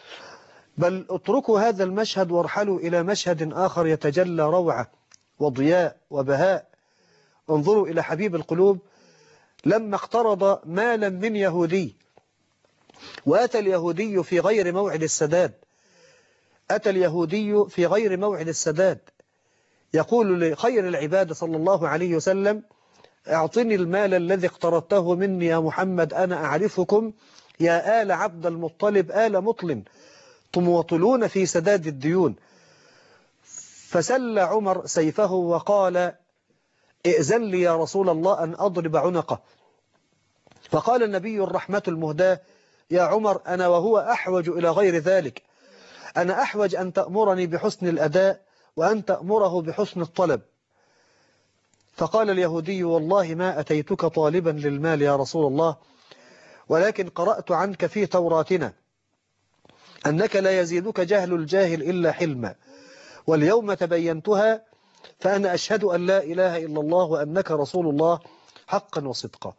بل اتركوا هذا المشهد وارحلوا إلى مشهد آخر يتجلى روعة وضياء وبهاء. انظروا إلى حبيب القلوب لما اقترض مالا من يهودي وأتى اليهودي في غير موعد السداد أتى اليهودي في غير موعد السداد يقول لخير العباد صلى الله عليه وسلم اعطني المال الذي اقترضته مني يا محمد أنا أعرفكم يا آل عبد المطلب آل مطلم تموطلون في سداد الديون. فسل عمر سيفه وقال ائذن لي يا رسول الله أن أضرب عنقه. فقال النبي الرحمة المهداة يا عمر أنا وهو أحوج إلى غير ذلك أنا أحوج أن تأمرني بحسن الأداء وأن تأمره بحسن الطلب. فقال اليهودي والله ما أتيتك طالبا للمال يا رسول الله ولكن قرأت عنك في توراتنا أنك لا يزيدك جهل الجاهل إلا حلما واليوم تبينتها فأنا أشهد أن لا إله إلا الله وأنك رسول الله حقا وصدقا.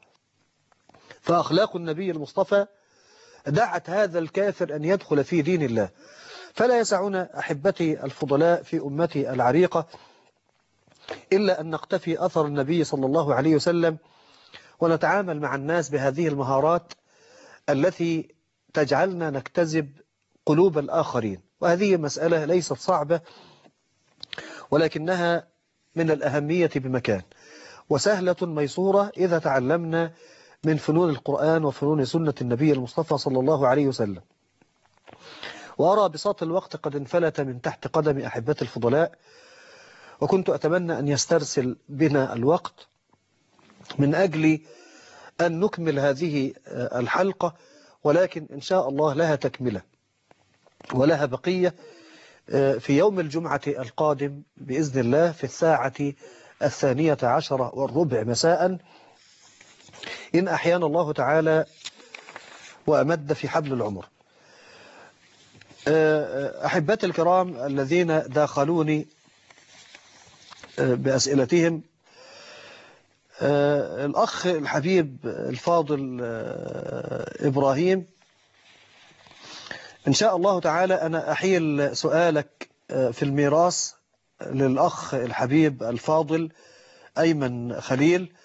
فأخلاق النبي المصطفى دعت هذا الكافر أن يدخل في دين الله. فلا يسعنا أحبتي الفضلاء في أمتي العريقة إلا أن نقتفي أثر النبي صلى الله عليه وسلم ونتعامل مع الناس بهذه المهارات التي تجعلنا نكتسب قلوب الآخرين. وهذه مسألة ليست صعبة ولكنها من الأهمية بمكان وسهلة ميسورة إذا تعلمنا من فنون القرآن وفنون سنة النبي المصطفى صلى الله عليه وسلم. وأرى بساط الوقت قد انفلت من تحت قدم أحبة الفضلاء وكنت أتمنى أن يسترسل بنا الوقت من أجل أن نكمل هذه الحلقة ولكن إن شاء الله لها تكملة ولها بقية في يوم الجمعة القادم بإذن الله في الساعة الثانية عشرة والربع مساء إن أحيانا الله تعالى وأمد في حبل العمر. أحبتي الكرام الذين داخلوني بأسئلتهم الأخ الحبيب الفاضل إبراهيم إن شاء الله تعالى أنا أحيل سؤالك في الميراث للأخ الحبيب الفاضل أيمن خليل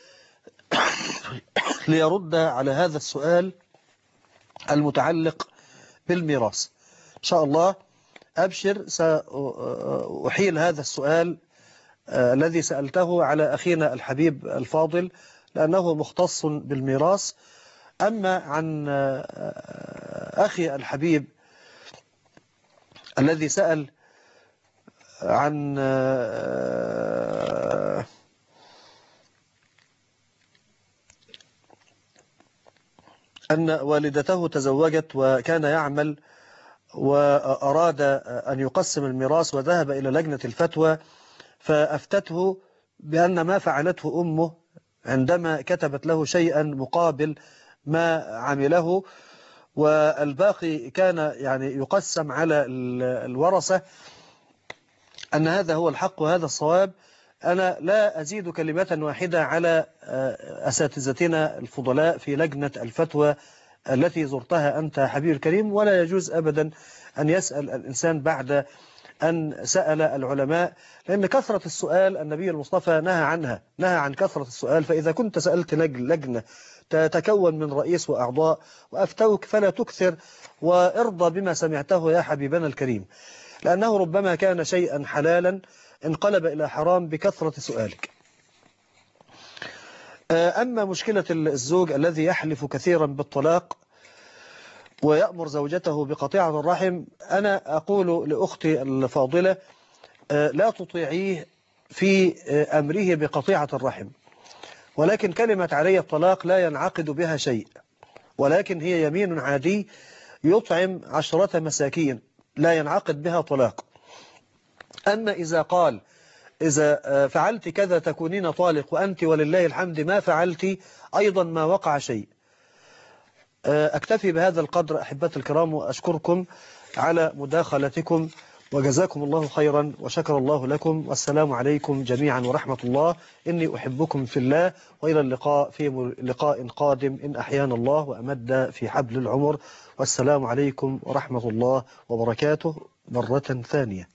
ليرد على هذا السؤال المتعلق بالميراث. إن شاء الله أبشر سأحيل هذا السؤال الذي سألته على أخينا الحبيب الفاضل لأنه مختص بالميراث. أما عن أخي الحبيب الذي سأل عن أن والدته تزوجت وكان يعمل وأراد أن يقسم الميراث وذهب إلى لجنة الفتوى فأفتته بأن ما فعلته أمه عندما كتبت له شيئا مقابل ما عمله، والباقي كان يعني يقسم على الورثة أن هذا هو الحق وهذا الصواب. أنا لا أزيد كلمة واحدة على أساتذتنا الفضلاء في لجنة الفتوى التي زرتها أنت حبيبي الكريم، ولا يجوز أبدا أن يسأل الإنسان بعد أن سأل العلماء، لأن كثرة السؤال النبي المصطفى نهى عنها، نهى عن كثرة السؤال. فإذا كنت سألت لجنة تتكون من رئيس وأعضاء وأفتوك فلا تكثر، وارضى بما سمعته يا حبيبنا الكريم، لأنه ربما كان شيئا حلالا انقلب إلى حرام بكثرة سؤالك. أما مشكلة الزوج الذي يحلف كثيرا بالطلاق ويأمر زوجته بقطيعة الرحم، أنا أقول لأختي الفاضلة لا تطيعيه في أمره بقطيعة الرحم، ولكن كلمة علي الطلاق لا ينعقد بها شيء، ولكن هي يمين عادي يطعم عشرة مساكين، لا ينعقد بها طلاق. أما إذا قال إذا فعلت كذا تكونين طالق وأنت ولله الحمد ما فعلت، أيضا ما وقع شيء. أكتفي بهذا القدر أحبتي الكرام، وأشكركم على مداخلتكم، وجزاكم الله خيرا وشكر الله لكم، والسلام عليكم جميعا ورحمة الله. إني أحبكم في الله، وإلى اللقاء في لقاء قادم إن أحيانا الله وأمد في حبل العمر، والسلام عليكم ورحمة الله وبركاته مرة ثانية.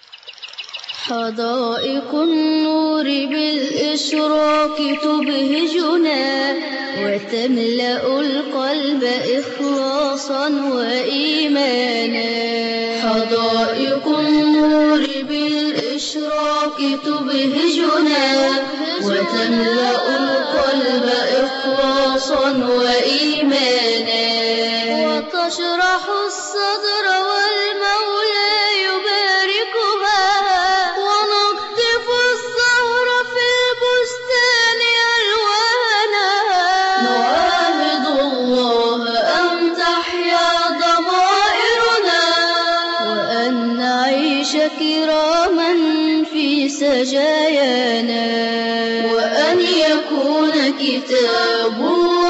حدائق النور بالإشراق تبهجنا وتملأ القلب إخلاصا وإيمانا. حدائق النور بالإشراق تبهجنا وتملأ القلب إخلاصا وإيمانا، وتشرح الصدر والمولى يباركها، ونقطف الزهر في البستان ألوانا. نعاهد الله أن تحيا ضمائرنا، وأن نعيش كراما في سجايانا، وأن يكون كتاب